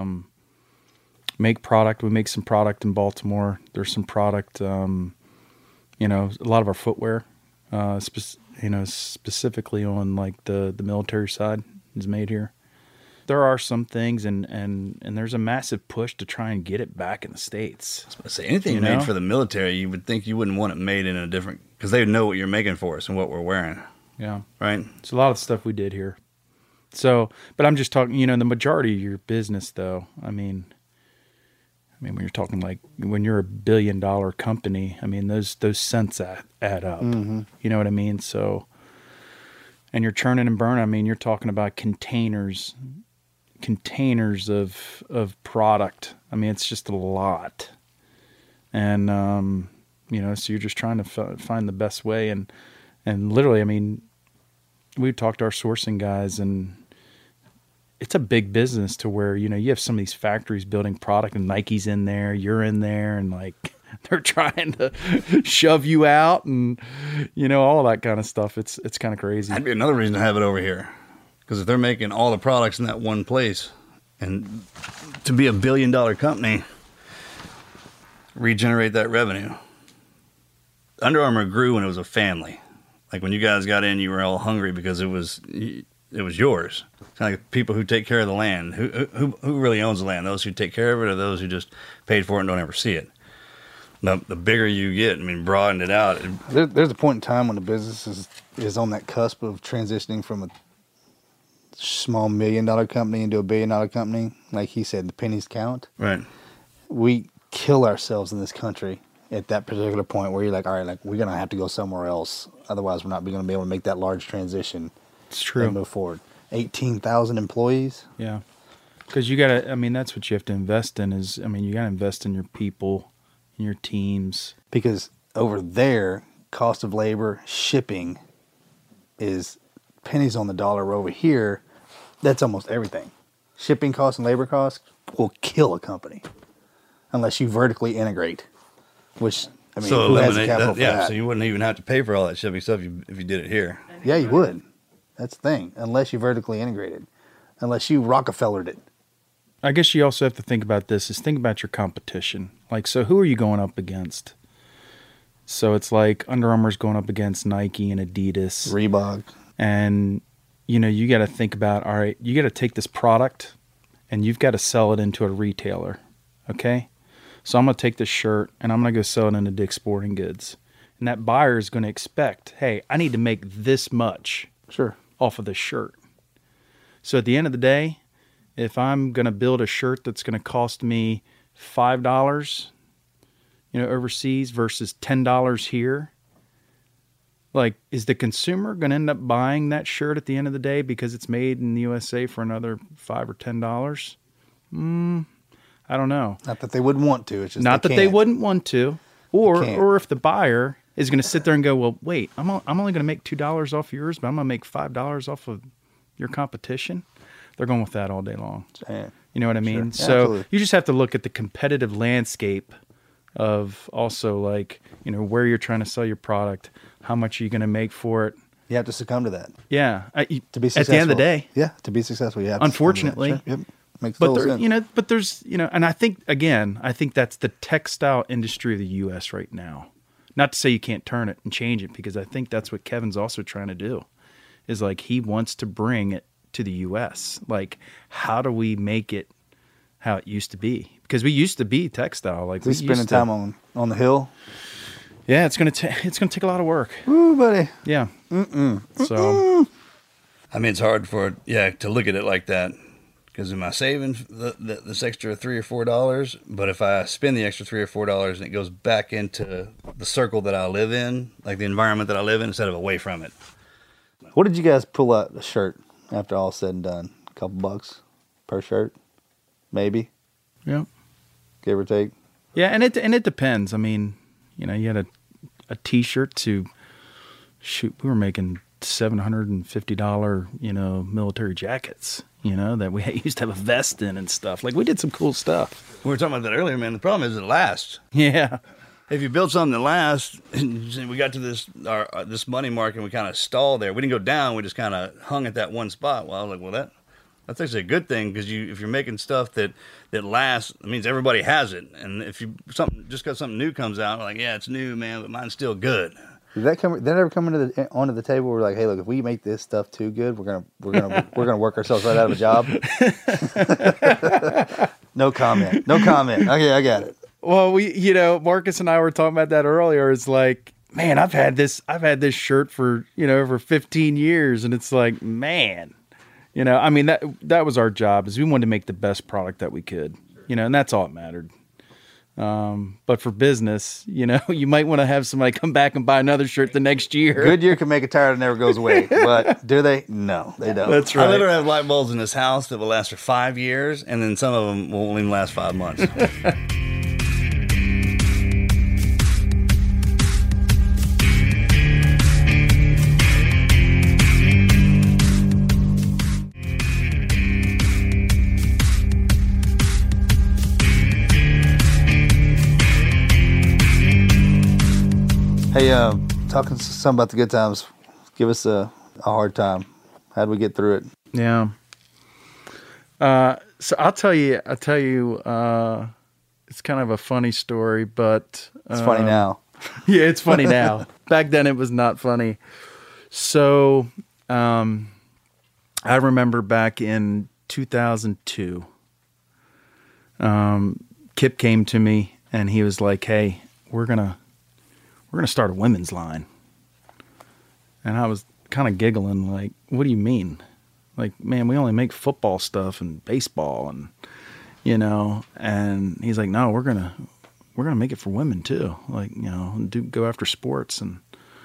Make product. We make some product in Baltimore. There's some product. A lot of our footwear, specifically on like the military side, is made here. There are some things, and there's a massive push to try and get it back in the States. I say anything made for the military, you would think you wouldn't want it made in a different, because they would know what you're making for us and what we're wearing, Yeah. right? It's a lot of stuff we did here. So, but I'm just talking, the majority of your business, though. I mean, when you're talking like when you're $1 billion company, I mean those cents add up. Mm-hmm. You know what I mean? So, and you're churning and burning. I mean, you're talking about containers of product. I mean, it's just a lot, and so you're just trying to find the best way, and literally, I mean, we talked to our sourcing guys, and it's a big business to where, you have some of these factories building product and Nike's in there, you're in there, and like they're trying to shove you out and, all that kind of stuff. It's kind of crazy. That'd be another reason to have it over here. Because if they're making all the products in that one place, and to be $1 billion company, regenerate that revenue. Under Armour grew when it was a family. Like when you guys got in, you were all hungry because it was yours. It's kind of like people who take care of the land. Who really owns the land? Those who take care of it, or those who just paid for it and don't ever see it? The bigger you get, I mean, broaden it out. There's a point in time when the business is on that cusp of transitioning from a small $1 million company into a $1 billion company. Like he said, the pennies count. Right. We kill ourselves in this country at that particular point where you're like, all right, like we're going to have to go somewhere else. Otherwise, we're not going to be able to make that large transition. It's true. And move forward. 18,000 employees. Yeah. Because you got to, I mean, that's what you have to invest in is, I mean, you got to invest in your people, in your teams. Because over there, cost of labor, shipping is pennies on the dollar. Over here, that's almost everything. Shipping costs and labor costs will kill a company unless you vertically integrate, which, I mean, who has the capital for that? So you wouldn't even have to pay for all that shipping stuff if you did it here. Yeah, you would. That's the thing. Unless you vertically integrated. Unless you Rockefellered it. I guess you also have to think about this is think about your competition. Like, so who are you going up against? So it's like Under Armour's going up against Nike and Adidas. Reebok. And, you got to think about, all right, you got to take this product and you've got to sell it into a retailer. Okay? So I'm going to take this shirt and I'm going to go sell it into Dick's Sporting Goods. And that buyer is going to expect, hey, I need to make this much off of this shirt. So at the end of the day, if I'm going to build a shirt that's going to cost me $5, overseas versus $10 here, like, is the consumer going to end up buying that shirt at the end of the day because it's made in the USA for another $5 or $10? I don't know. Not that they wouldn't want to. It's just not that they wouldn't want to, or if the buyer is going to sit there and go, well, wait, I'm only going to make $2 off yours, but I'm going to make $5 off of your competition. They're going with that all day long. Yeah. You know what I mean? Sure. Yeah, so absolutely. you just have to look at the competitive landscape of also like, where you're trying to sell your product, how much are you going to make for it? You have to succumb to that. Yeah. To be successful. At the end of the day. Yeah, to be successful, you have Unfortunately. to succumb to that. Sure. Yep. Makes But total there, sense. but there's, and I think that's the textile industry of the U.S. right now. Not to say you can't turn it and change it, because I think that's what Kevin's also trying to do, is like he wants to bring it to the U.S. Like, how do we make it how it used to be? Because we used to be textile. Like, He's spending time on the hill. Yeah, it's gonna take a lot of work. Ooh, buddy. Yeah. So, I mean, it's hard to look at it like that, because am I saving this extra $3 or $4? But if I spend the extra $3 or $4 and it goes back into the circle that I live in, like the environment that I live in, instead of away from it. What did you guys pull out the shirt after all said and done? A couple bucks per shirt, maybe, yeah. give or take. Yeah, and it depends. I mean, you know, you had a T-shirt to shoot. We were making $750, you know, military jackets, you know, that we used to have a vest in and stuff. Like, we did some cool stuff. We were talking about that earlier, man. The problem is it lasts. Yeah. If you build something that lasts, we got to this money mark and we kind of stalled there. We didn't go down. We just kind of hung at that one spot. Well, I was like, well, that's actually a good thing, because if you're making stuff that lasts, it means everybody has it. And if just because something new comes out, like, yeah, it's new, man, but mine's still good. Did that ever come onto the table? We're like, hey, look, if we make this stuff too good, we're gonna work ourselves right out of a job. No comment. Okay, I got it. Well, you know, Marcus and I were talking about that earlier. It's like, man, I've had this shirt for 15 years, and it's like, man, you know, I mean, that was our job, is we wanted to make the best product that we could, you know, and that's all that mattered. But for business, you know, you might want to have somebody come back and buy another shirt the next year. Goodyear can make a tire that never goes away, but do they? No, they don't. That's right. I literally have light bulbs in this house that will last for 5 years, and then some of them won't even last 5 months. Hey, talking some about the good times. Give us a hard time. How'd we get through it? Yeah. So I'll tell you, it's kind of a funny story, but It's funny now. yeah, it's funny now. Back then it was not funny. So, I remember back in 2002, Kip came to me and he was like, hey, we're going to start a women's line. And I was kind of giggling, like, what do you mean? Like, man, we only make football stuff and baseball and, you know, and he's like, no, we're going to make it for women too. Like, you know, and go after sports. And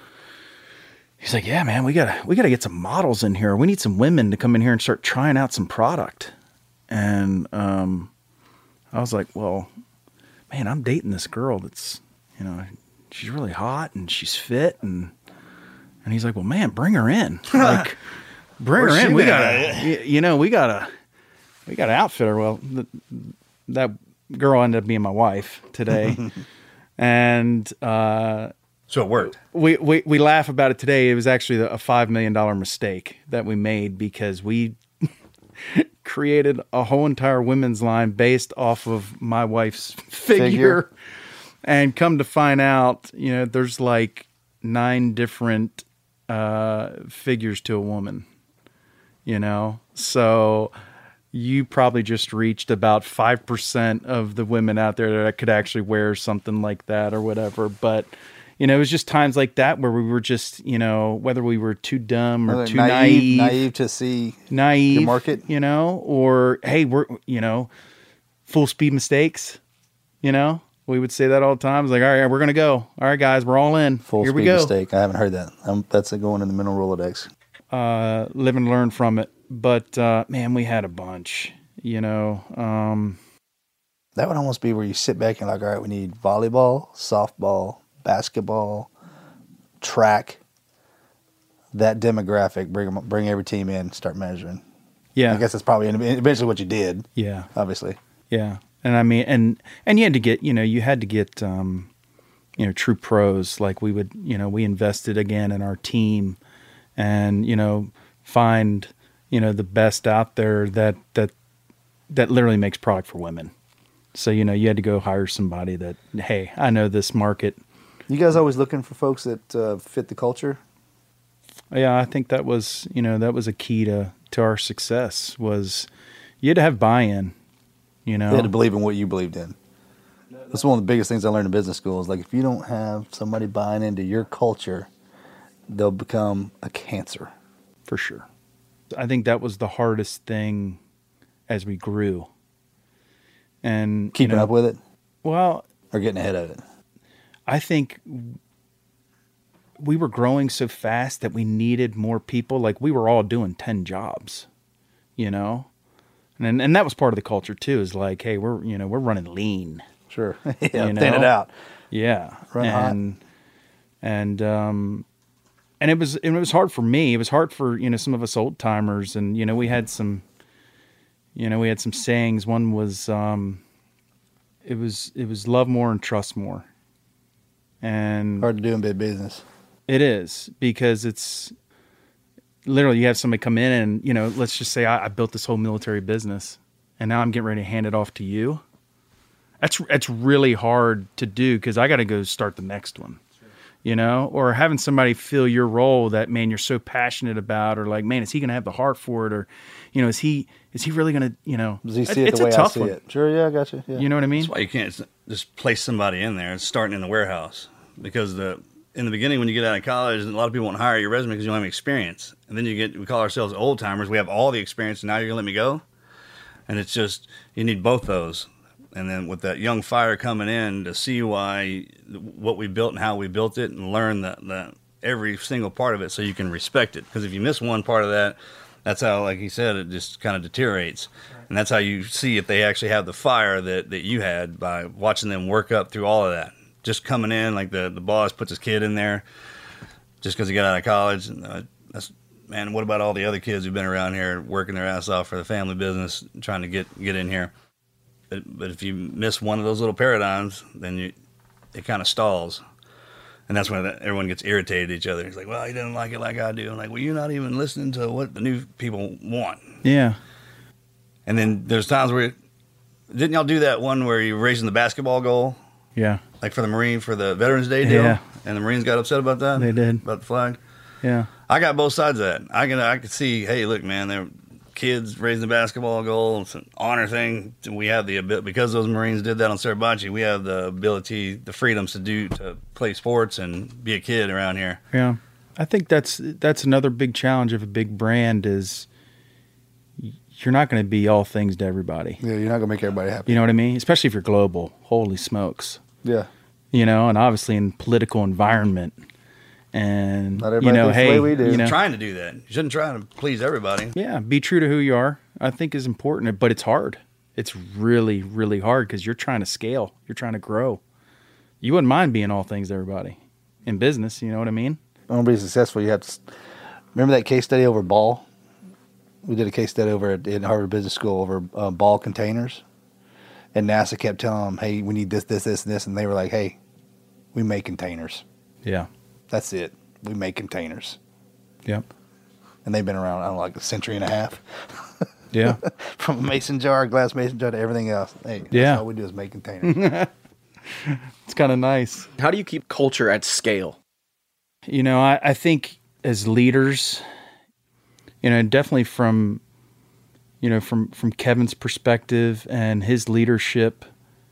he's like, yeah, man, we gotta get some models in here. We need some women to come in here and start trying out some product. And, I was like, well, man, I'm dating this girl that's, you know, she's really hot and she's fit. And he's like, well, man, bring her in. Like, bring her in. We gotta outfit her. Well, that girl ended up being my wife today. And, So it worked. we laugh about it today. It was actually a $5 million mistake that we made, because we created a whole entire women's line based off of my wife's figure. And come to find out, you know, there's like 9 different figures to a woman, you know? So you probably just reached about 5% of the women out there that could actually wear something like that or whatever. But, you know, it was just times like that where we were just, you know, whether we were too dumb or too naive to see your market, you know, or, hey, we're, you know, full speed mistakes, you know? We would say that all the time. It's like, all right, we're going to go. All right, guys, we're all in. Full Here speed we go. mistake. I haven't heard that. That's going in the mental Rolodex. Live and learn from it. But, man, we had a bunch, you know. That would almost be where you sit back and like, all right, we need volleyball, softball, basketball, track, that demographic, bring every team in, start measuring. Yeah. I guess that's probably eventually what you did. Yeah. Obviously. Yeah. And I mean, and you had to get, you had to get, true pros. Like we invested again in our team and, find, the best out there that literally makes product for women. So, you had to go hire somebody that, hey, I know this market You guys always looking for folks that fit the culture? Yeah, I think that was, that was a key to our success was you had to have buy-in, You had to believe in what you believed in. That's one of the biggest things I learned in business school is like if you don't have somebody buying into your culture, they'll become a cancer. For sure. I think that was the hardest thing as we grew. And Keeping up with it? Well, or getting ahead of it? I think we were growing so fast that we needed more people. Like we were all doing 10 jobs, And that was part of the culture too, is like, hey, we're running lean. Sure. Yeah, thin it out. Yeah. Run hot. And it was hard for me. It was hard for, some of us old timers. And, we had some sayings. One was, it was love more and trust more. And hard to do in big business. It is, because it's literally, you have somebody come in and, let's just say I built this whole military business and now I'm getting ready to hand it off to you. That's really hard to do because I got to go start the next one, or having somebody fill your role that, man, you're so passionate about, or like, man, is he going to have the heart for it? Or, is he really going to, does he see it the way I see it? Sure. Yeah. I got you. Yeah. You know what I mean? That's why you can't just place somebody in there. It's starting in the warehouse because in the beginning, when you get out of college, a lot of people won't hire your resume because you don't have any experience. And then we call ourselves old timers. We have all the experience, and now you're going to let me go? And it's just, you need both those. And then with that young fire coming in to see what we built and how we built it and learn that every single part of it so you can respect it. Because if you miss one part of that, that's how, like he said, it just kind of deteriorates. Right. And that's how you see if they actually have the fire that you had by watching them work up through all of that. Just coming in, like the boss puts his kid in there just because he got out of college. Man, what about all the other kids who've been around here working their ass off for the family business, trying to get in here? But if you miss one of those little paradigms, then it kind of stalls. And that's when everyone gets irritated at each other. It's like, well, he didn't like it like I do. I'm like, well, you're not even listening to what the new people want. Yeah. And then there's times where, didn't y'all do that one where you're raising the basketball goal? Yeah. Like for the Veterans Day deal? Yeah. And the Marines got upset about that? They did. About the flag? Yeah. I got both sides of that. I could see, hey, look, man, they're kids raising the basketball goal. It's an honor thing. We have because those Marines did that on Suribachi, we have the ability, the freedoms to play sports and be a kid around here. Yeah. I think that's another big challenge of a big brand is you're not going to be all things to everybody. Yeah, you're not going to make everybody happy. You know what I mean? Especially if you're global. Holy smokes. Yeah. And obviously in political environment. And, not everybody thinks the way we do. Trying to do that. You shouldn't try to please everybody. Yeah, be true to who you are, I think is important, but it's hard. It's really, really hard because you're trying to scale. You're trying to grow. You wouldn't mind being all things to everybody in business, you know what I mean? If you want to be successful, you have to... Remember that case study over Ball? We did a case study over in Harvard Business School over Ball containers. And NASA kept telling them, hey, we need this, this, this, and this. And they were like, hey, we make containers. Yeah. That's it. We make containers. Yep. And they've been around, I don't know, like a century and a half. Yeah. From a mason jar, glass mason jar, to everything else. Hey, that's all we do is make containers. It's kind of nice. How do you keep culture at scale? I think as leaders, definitely from Kevin's perspective and his leadership,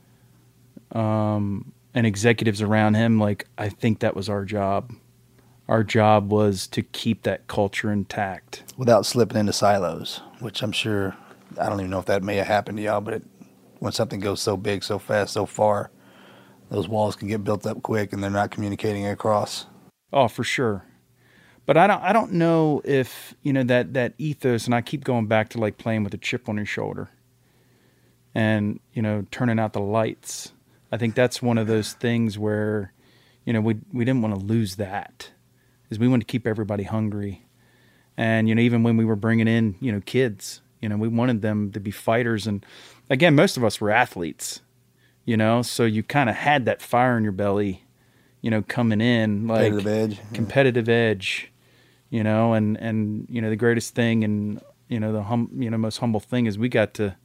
and executives around him, like, I think that was our job. Our job was to keep that culture intact. Without slipping into silos, which I'm sure, I don't even know if that may have happened to y'all, but when something goes so big, so fast, so far, those walls can get built up quick and they're not communicating across. Oh, for sure. But I don't know if, that ethos, and I keep going back to like playing with a chip on your shoulder and, turning out the lights. I think that's one of those things where, we didn't want to lose that, is we wanted to keep everybody hungry. And, even when we were bringing in, kids, we wanted them to be fighters. And again, most of us were athletes, so you kind of had that fire in your belly, coming in, like competitive edge, and the greatest thing and, the most humble thing is we got to,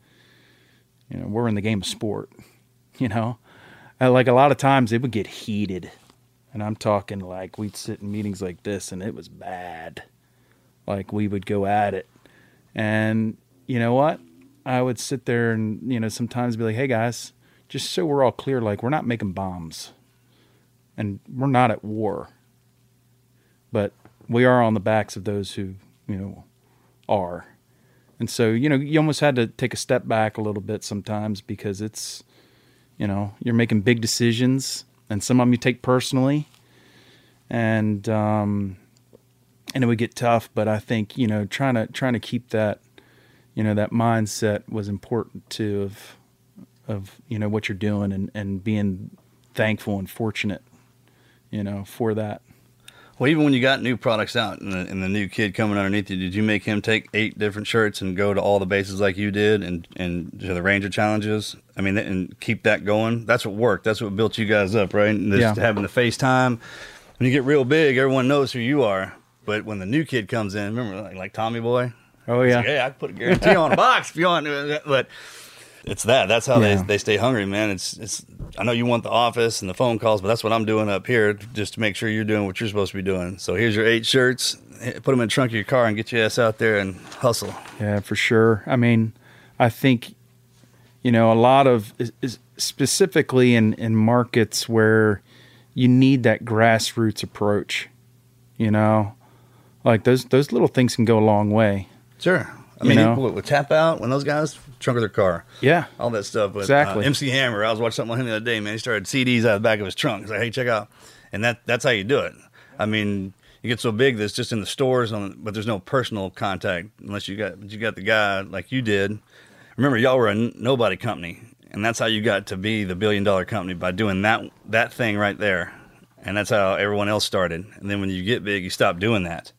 we're in the game of sport, like a lot of times it would get heated And I'm talking like we'd sit in meetings like this and it was bad. Like we would go at it. And you know what? I would sit there and, you know, sometimes be like, hey guys, just so we're all clear, like we're not making bombs and we're not at war, but we are on the backs of those who, you know, are. And so, you know, you almost had to take a step back a little bit sometimes because it's, you know, you're making big decisions and some of them you take personally and it would get tough, but I think, you know, trying to keep that, you know, that mindset was important too of, you know, what you're doing and being thankful and fortunate, you know, for that. Well, even when you got new products out and the new kid coming underneath you, did you make him take 8 different shirts and go to all the bases like you did and to the Ranger challenges? I mean, and keep that going? That's what worked. That's what built you guys up, right? And just having the FaceTime. When you get real big, everyone knows who you are. But when the new kid comes in, remember like Tommy Boy? Oh, yeah. Like, hey, I can put a guarantee on a box if you want. But it's that. That's how they stay hungry, man. It's. I know you want the office and the phone calls, but that's what I'm doing up here just to make sure you're doing what you're supposed to be doing. So here's your 8 shirts. Put them in the trunk of your car and get your ass out there and hustle. Yeah, for sure. I mean, I think, you know, a lot of, specifically in markets where you need that grassroots approach, you know, like those little things can go a long way. Sure. I mean, with Tap Out, when those guys, trunk of their car. Yeah. All that stuff. But, exactly. MC Hammer, I was watching something on him the other day, man. He started CDs out of the back of his trunk. He's like, hey, check out. And that's how you do it. I mean, you get so big that it's just in the stores, but there's no personal contact unless you got the guy like you did. Remember, y'all were a nobody company, and that's how you got to be the $1 billion company, by doing that thing right there. And that's how everyone else started. And then when you get big, you stop doing that.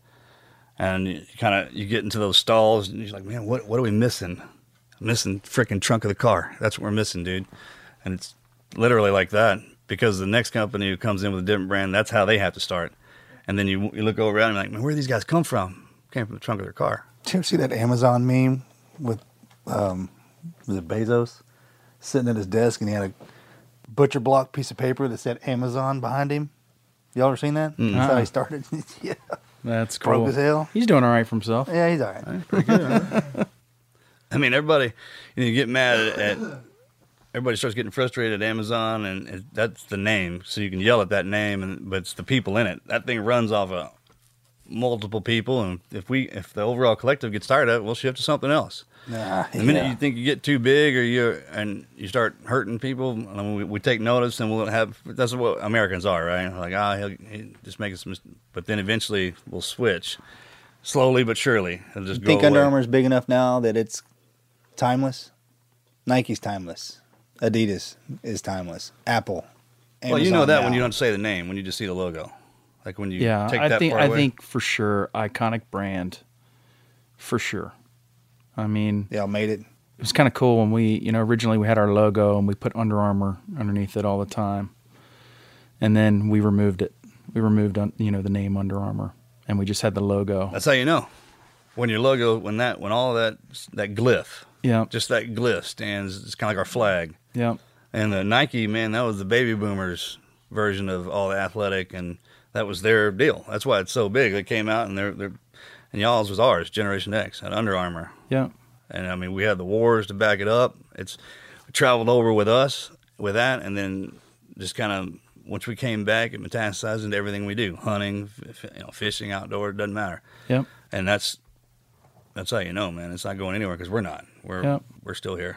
And you get into those stalls, and you're like, man, what are we missing? Missing freaking trunk of the car. That's what we're missing, dude. And it's literally like that, because the next company who comes in with a different brand, that's how they have to start. And then you look over around and you're like, man, where do these guys come from? Came from the trunk of their car. Did you ever see that Amazon meme with was it Bezos sitting at his desk and he had a butcher block piece of paper that said Amazon behind him? Y'all ever seen that? Mm-hmm. That's how he started. Yeah. That's cool. Broke as hell. He's doing all right for himself. Yeah, he's all right. Pretty good. I mean, everybody, you get mad at everybody starts getting frustrated at Amazon, and that's the name. So you can yell at that name, but it's the people in it. That thing runs off of multiple people, and if the overall collective gets tired of it, we'll shift to something else. The minute you think you get too big or you start hurting people, we take notice, and we'll have. That's what Americans are, right? Like, he'll just make some, but then eventually we'll switch, slowly but surely. It'll just You think go Under away. Armour is big enough now that it's timeless? Nike's timeless. Adidas is timeless. Apple. Well, you Amazon know that now. when you don't say the name, when you just see the logo, like when you take I that think part away. I think for sure iconic brand, for sure. I mean, Y'all made it. it was kind of cool when originally we had our logo and we put Under Armour underneath it all the time, and then we removed it. We removed the name Under Armour, and we just had the logo. That's how you know when your logo, when all that glyph, Yeah, just that glyph stands. It's kind of like our flag. yeah, And the Nike, man, that was the baby boomers version of all the athletic, and that was their deal. That's why it's so big. They came out, and and y'all's was ours, Generation X, at Under Armour. yeah. And I mean, we had the wars to back it up. It traveled over with us with that, and then just kind of once we came back, it metastasized into everything we do: hunting, fishing, outdoor. It doesn't matter. Yep. And that's how you know, man. It's not going anywhere because we're not. We're still here.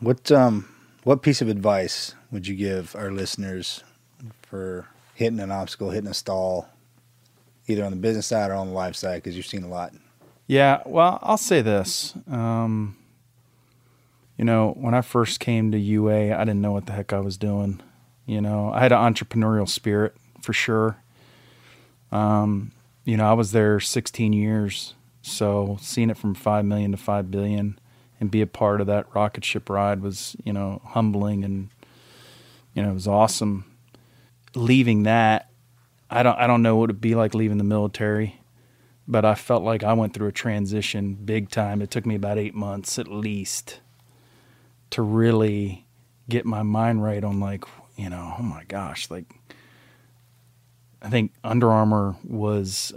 What piece of advice would you give our listeners for hitting an obstacle, hitting a stall, either on the business side or on the life side? Because you've seen a lot. Yeah, well, I'll say this. When I first came to UA, I didn't know what the heck I was doing. I had an entrepreneurial spirit for sure. I was there 16 years, so seeing it from 5 million to 5 billion and be a part of that rocket ship ride was, humbling, and it was awesome. Leaving that, I don't know what it'd be like leaving the military. But I felt like I went through a transition big time. It took me about 8 months at least to really get my mind right on oh my gosh, I think Under Armour was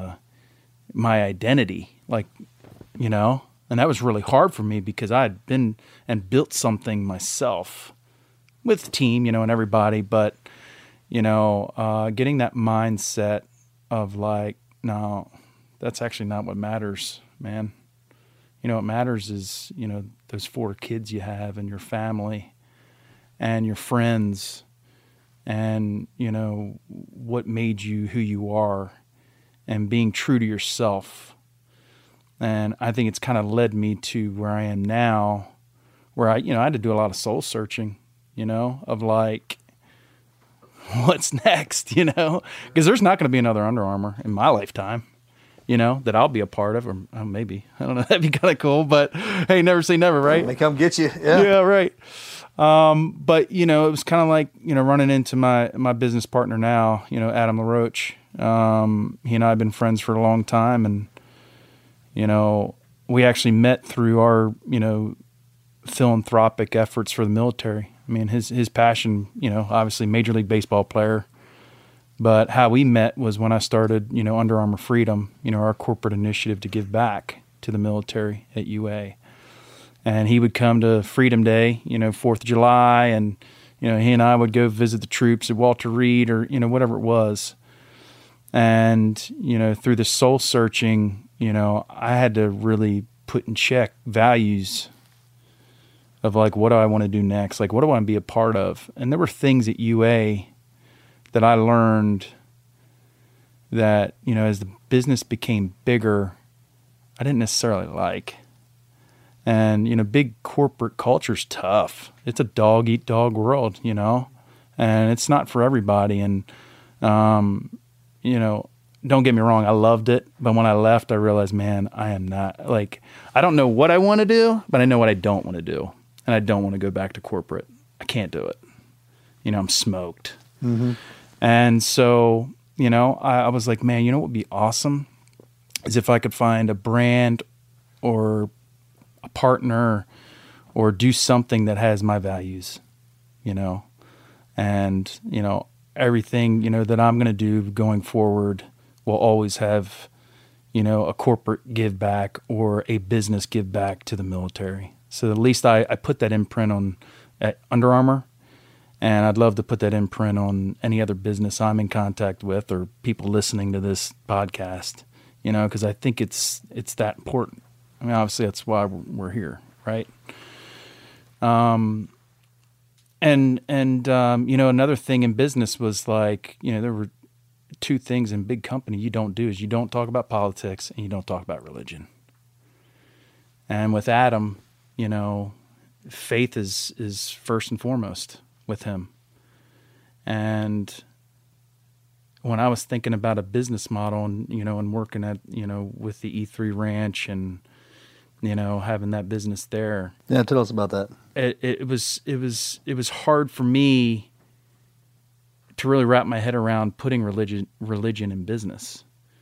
my identity, like, you know, and that was really hard for me because I had been and built something myself with the team, you know, and everybody, but, you know, getting that mindset of like, no, that's actually not what matters, man. You know, what matters is, you know, those 4 kids you have and your family and your friends and, you know, what made you who you are and being true to yourself. And I think it's kind of led me to where I am now, where I had to do a lot of soul searching, you know, of like, what's next, you know? Because there's not going to be another Under Armour in my lifetime, you know, that I'll be a part of, or maybe. I don't know. That'd be kind of cool, but hey, never say never, right? They come get you. Yeah. Yeah, right. But, you know, it was kind of like, you know, running into my business partner now, you know, Adam LaRoche. He and I have been friends for a long time, and, you know, we actually met through our, you know, philanthropic efforts for the military. I mean, his passion, you know, obviously Major League Baseball player, but how we met was when I started, you know, Under Armour Freedom, you know, our corporate initiative to give back to the military at UA. And he would come to Freedom Day, you know, 4th of July, and, you know, he and I would go visit the troops at Walter Reed or, you know, whatever it was. And, you know, through the soul searching, you know, I had to really put in check values of like, what do I want to do next? Like, what do I want to be a part of? And there were things at UA that I learned that, you know, as the business became bigger, I didn't necessarily like. And, you know, big corporate culture's tough. It's a dog-eat-dog world, you know, and it's not for everybody. And, you know, don't get me wrong, I loved it. But when I left, I realized, man, I am not, like, I don't know what I want to do, but I know what I don't want to do. And I don't want to go back to corporate. I can't do it. You know, I'm smoked. Mm-hmm. And so, you know, I was like, man, you know what would be awesome is if I could find a brand or a partner or do something that has my values, you know, and, you know, everything, you know, that I'm going to do going forward will always have, you know, a corporate give back or a business give back to the military. So at least I put that imprint on at Under Armour, and I'd love to put that imprint on any other business I'm in contact with or people listening to this podcast, you know, because I think it's that important. I mean, obviously that's why we're here, right? And you know, another thing in business was like, you know, there were 2 things in big company you don't do is you don't talk about politics and you don't talk about religion. And with Adam, you know, faith is first and foremost with him. And when I was thinking about a business model and, you know, and working at, you know, with the E3 Ranch and, you know, having that business there. Yeah, tell us about that. It was hard for me to really wrap my head around putting religion in business.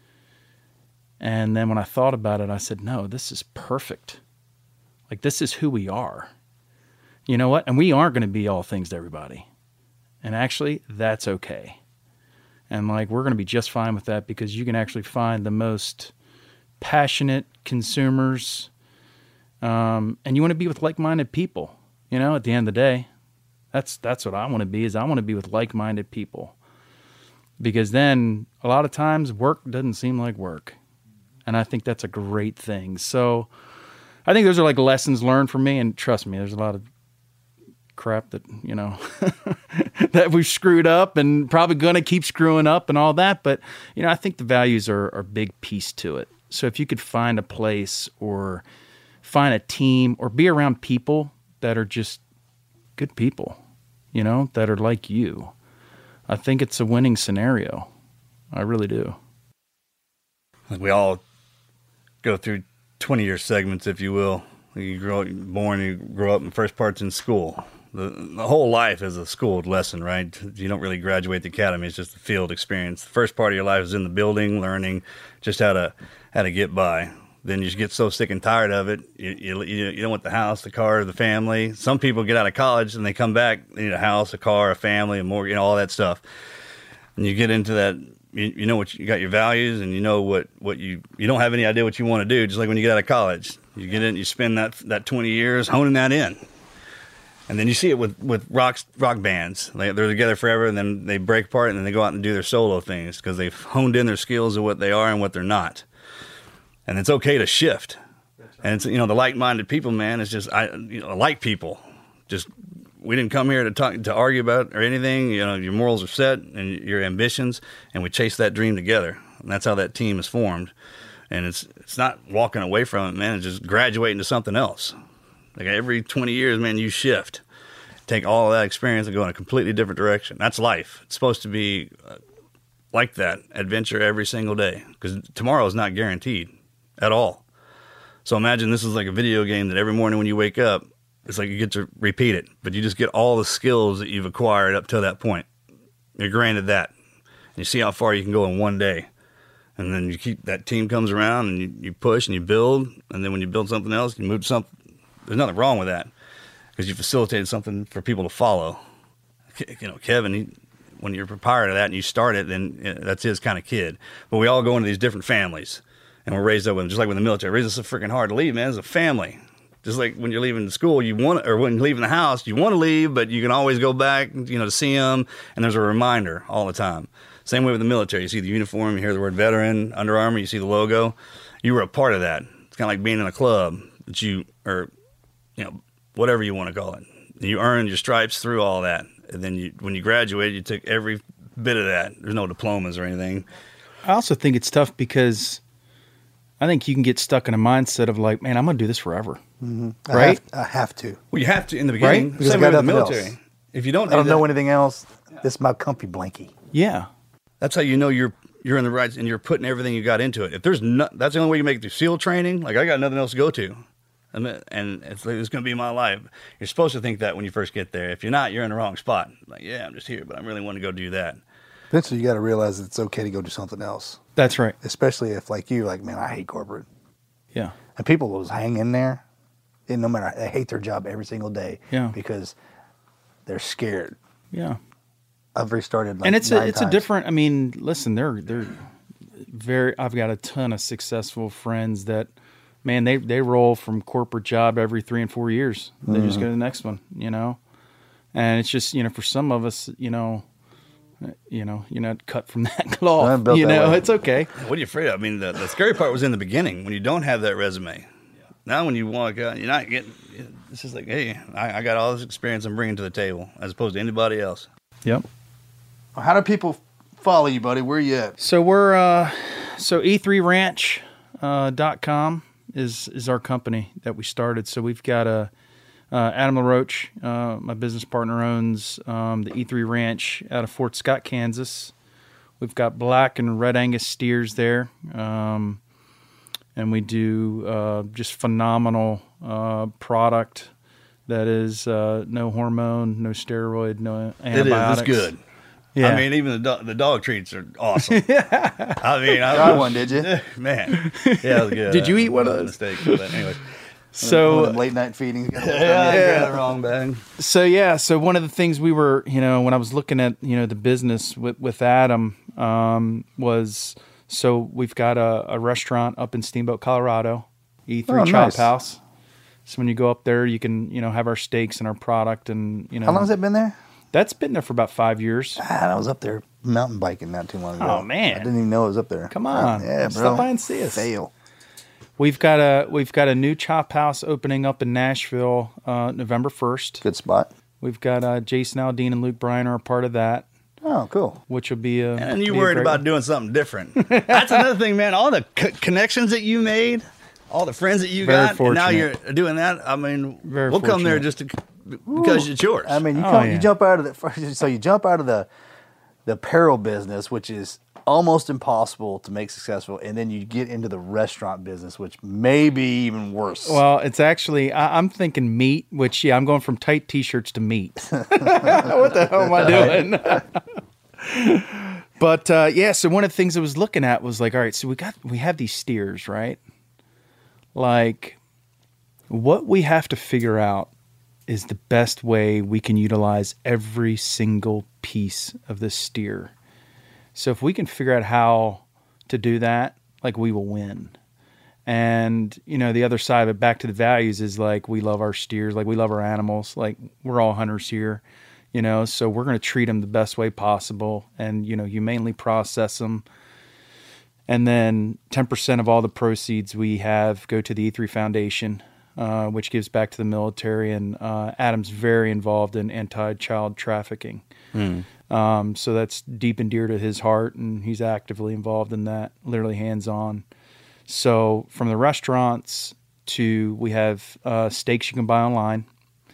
And then when I thought about it, I said, no, this is perfect. Like, this is who we are. You know what? And we aren't going to be all things to everybody. And actually, that's okay. And like, we're going to be just fine with that because you can actually find the most passionate consumers. And you want to be with like-minded people, you know, at the end of the day. That's what I want to be, is I want to be with like-minded people. Because then a lot of times work doesn't seem like work. And I think that's a great thing. So I think those are like lessons learned for me. And trust me, there's a lot of crap that, you know, that we've screwed up and probably going to keep screwing up and all that. But, you know, I think the values are a big piece to it. So if you could find a place or find a team or be around people that are just good people, you know, that are like you, I think it's a winning scenario. I really do. We all go through 20-year segments, if you will. You grow up, and first part's in school. The whole life is a schooled lesson, right? You don't really graduate the academy. It's just a field experience. The first part of your life is in the building, learning just how to get by. Then you just get so sick and tired of it. You don't want the house, the car, the family. Some people get out of college and they come back, they need a house, a car, a family, and more, you know, all that stuff. and you get into that. You know what you got your values, and you know what you don't have any idea what you want to do. Just like when you get out of college, you get in, you spend that 20 years honing that in, and then you see it with rock bands. They're together forever, and then they break apart, and then they go out and do their solo things because they've honed in their skills of what they are and what they're not. And it's okay to shift. And it's, the like-minded people, man, it's just I like people. Just we didn't come here to argue about or anything. Your morals are set and your ambitions, and we chase that dream together. And that's how that team is formed. And it's not walking away from it, man. It's just graduating to something else. Like every 20 years, man, you shift, take all of that experience and go in a completely different direction. That's life. It's supposed to be like that, adventure every single day, because tomorrow is not guaranteed at all. So imagine this is like a video game that every morning when you wake up, it's like you get to repeat it, but you just get all the skills that you've acquired up to that point. You're granted that. And you see how far you can go in one day. And then that team comes around and you push and you build. And then when you build something else, you move to something. There's nothing wrong with that because you facilitated something for people to follow. Kevin, when you're prior to that and you start it, then that's his kind of kid. But we all go into these different families. And we're raised up with them, just like with the military. Raised us so freaking hard to leave, man. It's a family. Just like when you're leaving school, when you're leaving the house, you want to leave, but you can always go back, to see them. And there's a reminder all the time. Same way with the military. You see the uniform, you hear the word veteran, Under Armour, you see the logo. You were a part of that. It's kind of like being in a club that whatever you want to call it. And you earned your stripes through all that. And then when you graduated, you took every bit of that. There's no diplomas or anything. I also think it's tough because I think you can get stuck in a mindset of like, man, I'm going to do this forever. Mm-hmm. Right? I have to. Well, you have to in the beginning. Right? Because Same I way got with the nothing military. else. If you don't I don't know anything else. This is my comfy blankie. Yeah. That's how you know you're in the right and you're putting everything you got into it. If there's that's the only way you make it through SEAL training. Like I got nothing else to go to. And it's going to be my life. You're supposed to think that when you first get there. If you're not, you're in the wrong spot. Like, yeah, I'm just here, but I really want to go do that. Eventually, you got to realize it's okay to go do something else. That's right. Especially if, like you, man, I hate corporate. Yeah. And people will hang in there, and no matter, they hate their job every single day. Yeah. Because they're scared. Yeah. I've restarted like and it's 9 a times. different. I mean, listen, they're very. I've got a ton of successful friends that, man, they roll from corporate job every 3 and 4 years. They just go to the next one, and it's just for some of us, you're not cut from that cloth. I'm built that way. It's okay. What are you afraid of? I mean, the scary part was in the beginning when you don't have that resume. Now when you walk out, you're not getting. It's just like, hey, I got all this experience I'm bringing to the table as opposed to anybody else. Yep. How do people follow you, buddy? Where are you at? So we're E3Ranch.com is our company that we started. So we've got Adam LaRoche, my business partner, owns the E3 Ranch out of Fort Scott, Kansas. We've got black and red Angus steers there, and we do just phenomenal product that is no hormone, no steroid, no antibiotics. It's good. Yeah. I mean, even the dog treats are awesome. I mean, Got one, did you? Man, yeah, it was good. Did you eat one of That was those? a mistake, but anyway. One of So them late night feedings. I got the wrong bag. So one of the things we were, when I was looking at, the business with Adam, was, so we've got a restaurant up in Steamboat, Colorado, E3 Oh, Chop nice. House. So when you go up there, you can, have our steaks and our product and, How long has it been there? That's been there for about 5 years. I was up there mountain biking not too long ago. Oh, man. I didn't even know it was up there. Come on. Yeah, bro. Stop by and see us. Fail. We've got a new Chop House opening up in Nashville, November 1st. Good spot. We've got Jason Aldean and Luke Bryan are a part of that, Oh, cool. which will be a. And you be a worried great about one. doing something different. That's another thing, man. All the connections that you made, all the friends that you Very got, and now you're fortunate. doing that. I mean, Very we'll come there fortunate. just because it's yours. I mean, Oh, yeah. you jump out of the apparel business, which is almost impossible to make successful, and then you get into the restaurant business, which may be even worse. Well, it's actually I'm thinking meat, which I'm going from tight t-shirts to meat. What the hell am I doing? But so one of the things I was looking at was like, all right, so we have these steers, right? Like, what we have to figure out is the best way we can utilize every single piece of this steer. So if we can figure out how to do that, like, we will win. And, you know, the other side of it, back to the values, is like, we love our steers, like we love our animals, like we're all hunters here, you know, so we're going to treat them the best way possible and, you know, humanely process them. And then 10% of all the proceeds we have go to the E3 Foundation, which gives back to the military. And Adam's very involved in anti-child trafficking. So that's deep and dear to his heart, and he's actively involved in that, literally hands-on. So from the restaurants to, we have steaks you can buy online,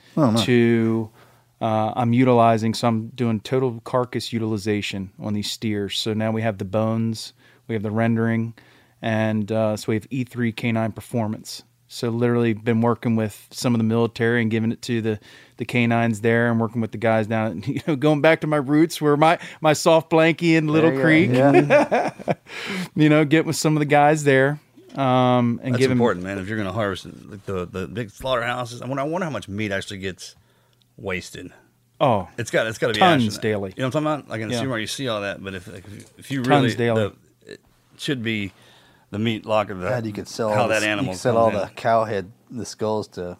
to I'm utilizing, so I'm doing total carcass utilization on these steers. So now we have the bones, we have the rendering, and so we have E3 Canine Performance. So literally been working with some of the military and giving it to the canines there, and working with the guys down, you know, going back to my roots where my soft blankie in Little Creek, you know, get with some of the guys there. And That's give important, man. If you're going to harvest like the big slaughterhouses, I wonder how much meat actually gets wasted. Oh, It's got to be tons action. daily. You know what I'm talking about? Like in the Yeah. supermarket, you see all that, but if you Tons really, daily. it should be the meat locker. God, you could sell how all that the, animal you could sell all comes the in. cow head, the skulls to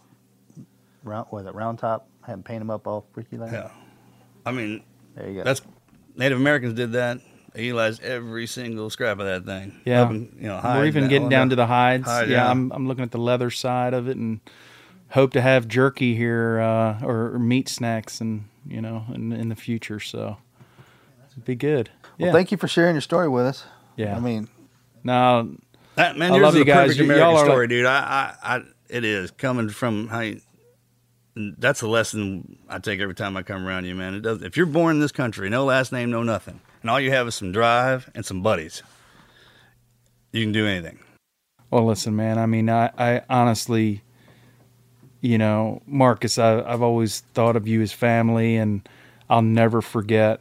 round top, have them paint them up all freaky like Yeah, that. I mean, There you go. that's Native Americans did that. They utilized every single scrap of that thing. Yeah. Up in, you know, We're hide, even that getting one down up. to the hides. Hide, yeah, yeah. I'm looking at the leather side of it, and hope to have jerky here or meat snacks, and you know, in the future. So it'd be good. Well, Yeah. thank you for sharing your story with us. Yeah. I mean, Now, That, man, I yours love is you a guys. perfect Y'all American are story, like- dude. It is coming from how you. That's a lesson I take every time I come around you, man. It does. If you're born in this country, no last name, no nothing, and all you have is some drive and some buddies, you can do anything. well, listen, man. I mean, I honestly, you know, Marcus, I've always thought of you as family, and I'll never forget.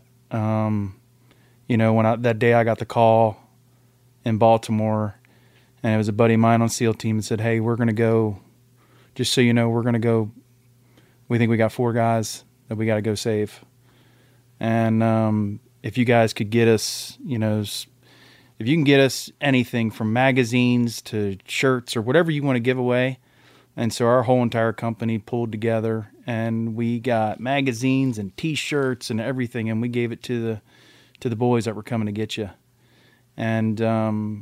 You know, when that day I got the call in Baltimore, and it was a buddy of mine on SEAL team, and said, "Hey, we're gonna go. Just so you know, we're gonna go. We think we got 4 guys that we got to go save, and if you guys could get us, you know." If you can get us anything from magazines to shirts or whatever you want to give away. And so our whole entire company pulled together, and we got magazines and T-shirts and everything, and we gave it to the boys that were coming to get you. And then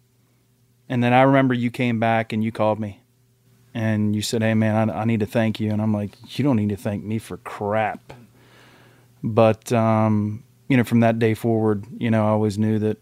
I remember you came back and you called me, and you said, "Hey man, I need to thank you." And I'm like, "You don't need to thank me for crap." But you know, from that day forward, you know, I always knew that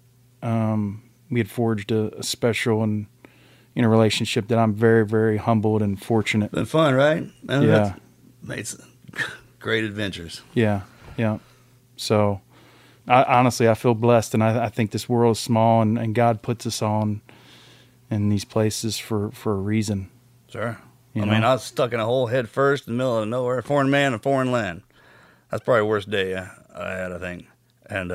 we had forged a special and, you know, relationship that I'm very, very humbled and fortunate. Been fun, right? Man, Yeah. that's made some great adventures. Yeah, yeah. So, honestly, I feel blessed, and I think this world is small, and God puts us all in these places for a reason. Sure. You I mean, know? I was stuck in a hole head first in the middle of nowhere, foreign man and foreign land. That's probably the worst day I had, I think. And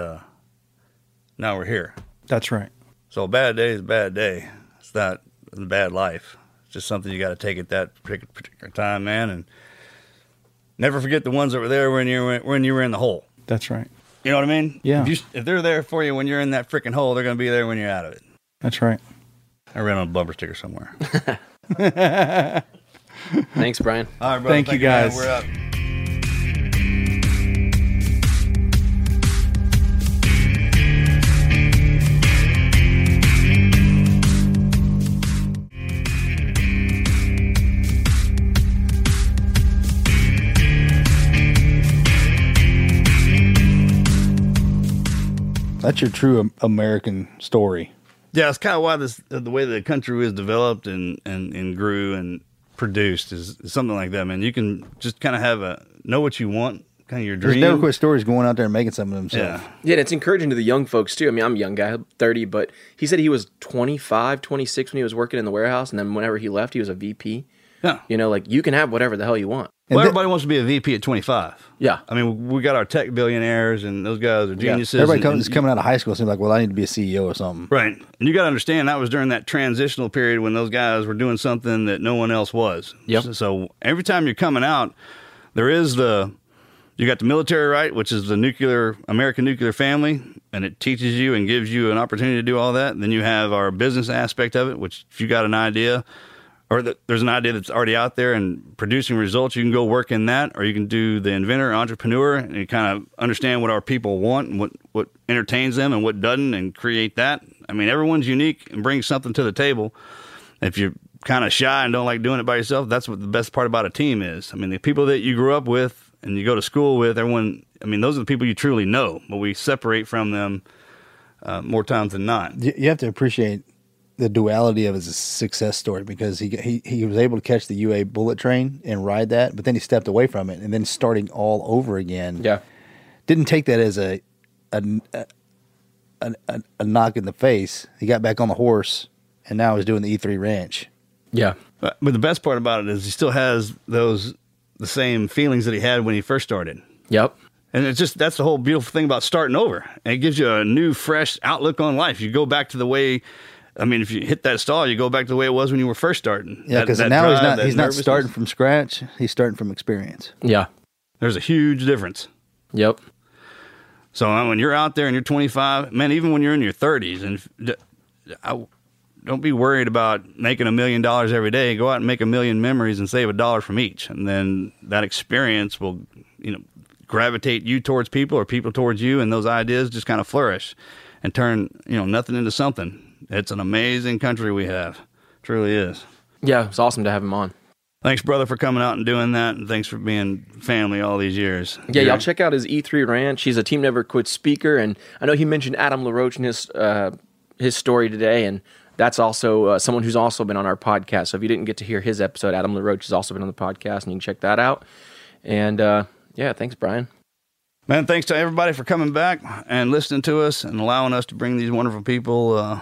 now we're here. That's right. So a bad day is a bad day. It's not a bad life. It's just something you got to take at that particular time, man. And never forget the ones that were there when you were in the hole. That's right. You know what I mean? Yeah. If they're there for you when you're in that freaking hole, they're going to be there when you're out of it. That's right. I ran on a bumper sticker somewhere. Thanks, Brian. All right, brother. Thank you, man. guys. We're up. that's your true American story. Yeah, it's kind of why the way the country was developed and grew and produced is something like that, man. You can just kind of know what you want, kind of your There's dream. never quit stories going out there and making something of themselves. Yeah. Yeah, and it's encouraging to the young folks, too. I mean, I'm a young guy, 30, but he said he was 25, 26 when he was working in the warehouse, and then whenever he left, he was a VP. Yeah. You know, like, you can have whatever the hell you want. And Well, th- everybody wants to be a VP at 25. Yeah. I mean, we got our tech billionaires, and those guys are geniuses. Everybody and- is coming out of high school seems like, well, I need to be a CEO or something. Right. And you got to understand that was during that transitional period when those guys were doing something that no one else was. Yep. So every time you're coming out, there is the You got the military right, which is the American nuclear family, and it teaches you and gives you an opportunity to do all that. And then you have our business aspect of it, which if you got an idea, or there's an idea that's already out there and producing results, you can go work in that, or you can do the inventor, entrepreneur, and you kind of understand what our people want and what entertains them and what doesn't, and create that. I mean, everyone's unique and brings something to the table. If you're kind of shy and don't like doing it by yourself, that's what the best part about a team is. I mean, the people that you grew up with and you go to school with, everyone, I mean, those are the people you truly know, but we separate from them more times than not. You have to appreciate the duality of his success story, because he was able to catch the UA bullet train and ride that, but then he stepped away from it, and then starting all over again. Yeah. Didn't take that as a knock in the face. He got back on the horse, and now he's doing the E3 Ranch. Yeah. But the best part about it is he still has the same feelings that he had when he first started. Yep. And that's the whole beautiful thing about starting over. And it gives you a new, fresh outlook on life. You go back to the way, I mean, if you hit that stall, you go back to the way it was when you were first starting. Yeah, because now he's not starting from scratch. He's starting from experience. Yeah. There's a huge difference. Yep. So when you're out there and you're 25, man, even when you're in your 30s, and don't be worried about making $1 million every day. Go out and make 1 million memories and save $1 from each. And then that experience will, gravitate you towards people or people towards you. And those ideas just kind of flourish and turn, nothing into something. It's an amazing country we have. It truly is. Yeah. It's awesome to have him on. Thanks, brother, for coming out and doing that. And thanks for being family all these years. Yeah. Y'all check out his E3 Ranch. He's a Team Never Quit speaker. And I know he mentioned Adam LaRoche in his story today. And that's also someone who's also been on our podcast. So if you didn't get to hear his episode, Adam LaRoche has also been on the podcast, and you can check that out. And yeah, thanks, Brian. Man, thanks to everybody for coming back and listening to us and allowing us to bring these wonderful people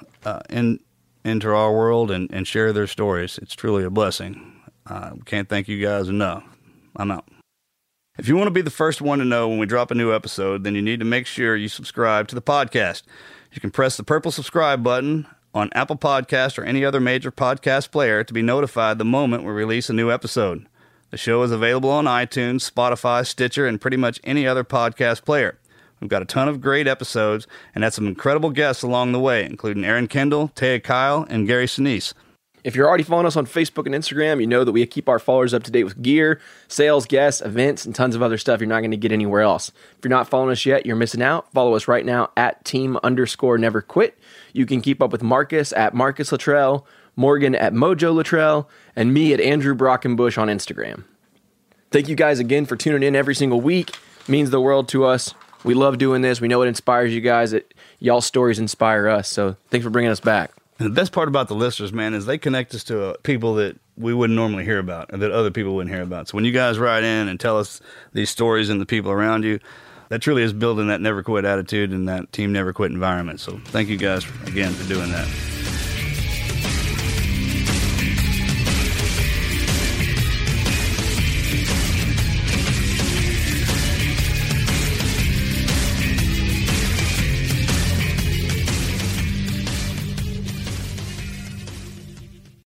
into our world and share their stories. It's truly a blessing. Can't thank you guys enough. I'm out. If you want to be the first one to know when we drop a new episode, then you need to make sure you subscribe to the podcast. You can press the purple subscribe button on Apple Podcast or any other major podcast player to be notified the moment we release a new episode. The show is available on iTunes, Spotify, Stitcher, and pretty much any other podcast player. We've got a ton of great episodes and had some incredible guests along the way, including Aaron Kendall, Taya Kyle, and Gary Sinise. If you're already following us on Facebook and Instagram, you know that we keep our followers up to date with gear, sales, guests, events, and tons of other stuff you're not going to get anywhere else. If you're not following us yet, you're missing out. Follow us right now at team_never_quit. You can keep up with Marcus at Marcus Luttrell, Morgan at Mojo Luttrell, and me at Andrew Brockenbush on Instagram. Thank you guys again for tuning in every single week. It means the world to us. We love doing this. We know it inspires you guys. Y'all's stories inspire us. So thanks for bringing us back. And the best part about the listeners, man, is they connect us to people that we wouldn't normally hear about, or that other people wouldn't hear about. So when you guys write in and tell us these stories and the people around you, that truly is building that never quit attitude and that team never quit environment. So thank you guys again for doing that.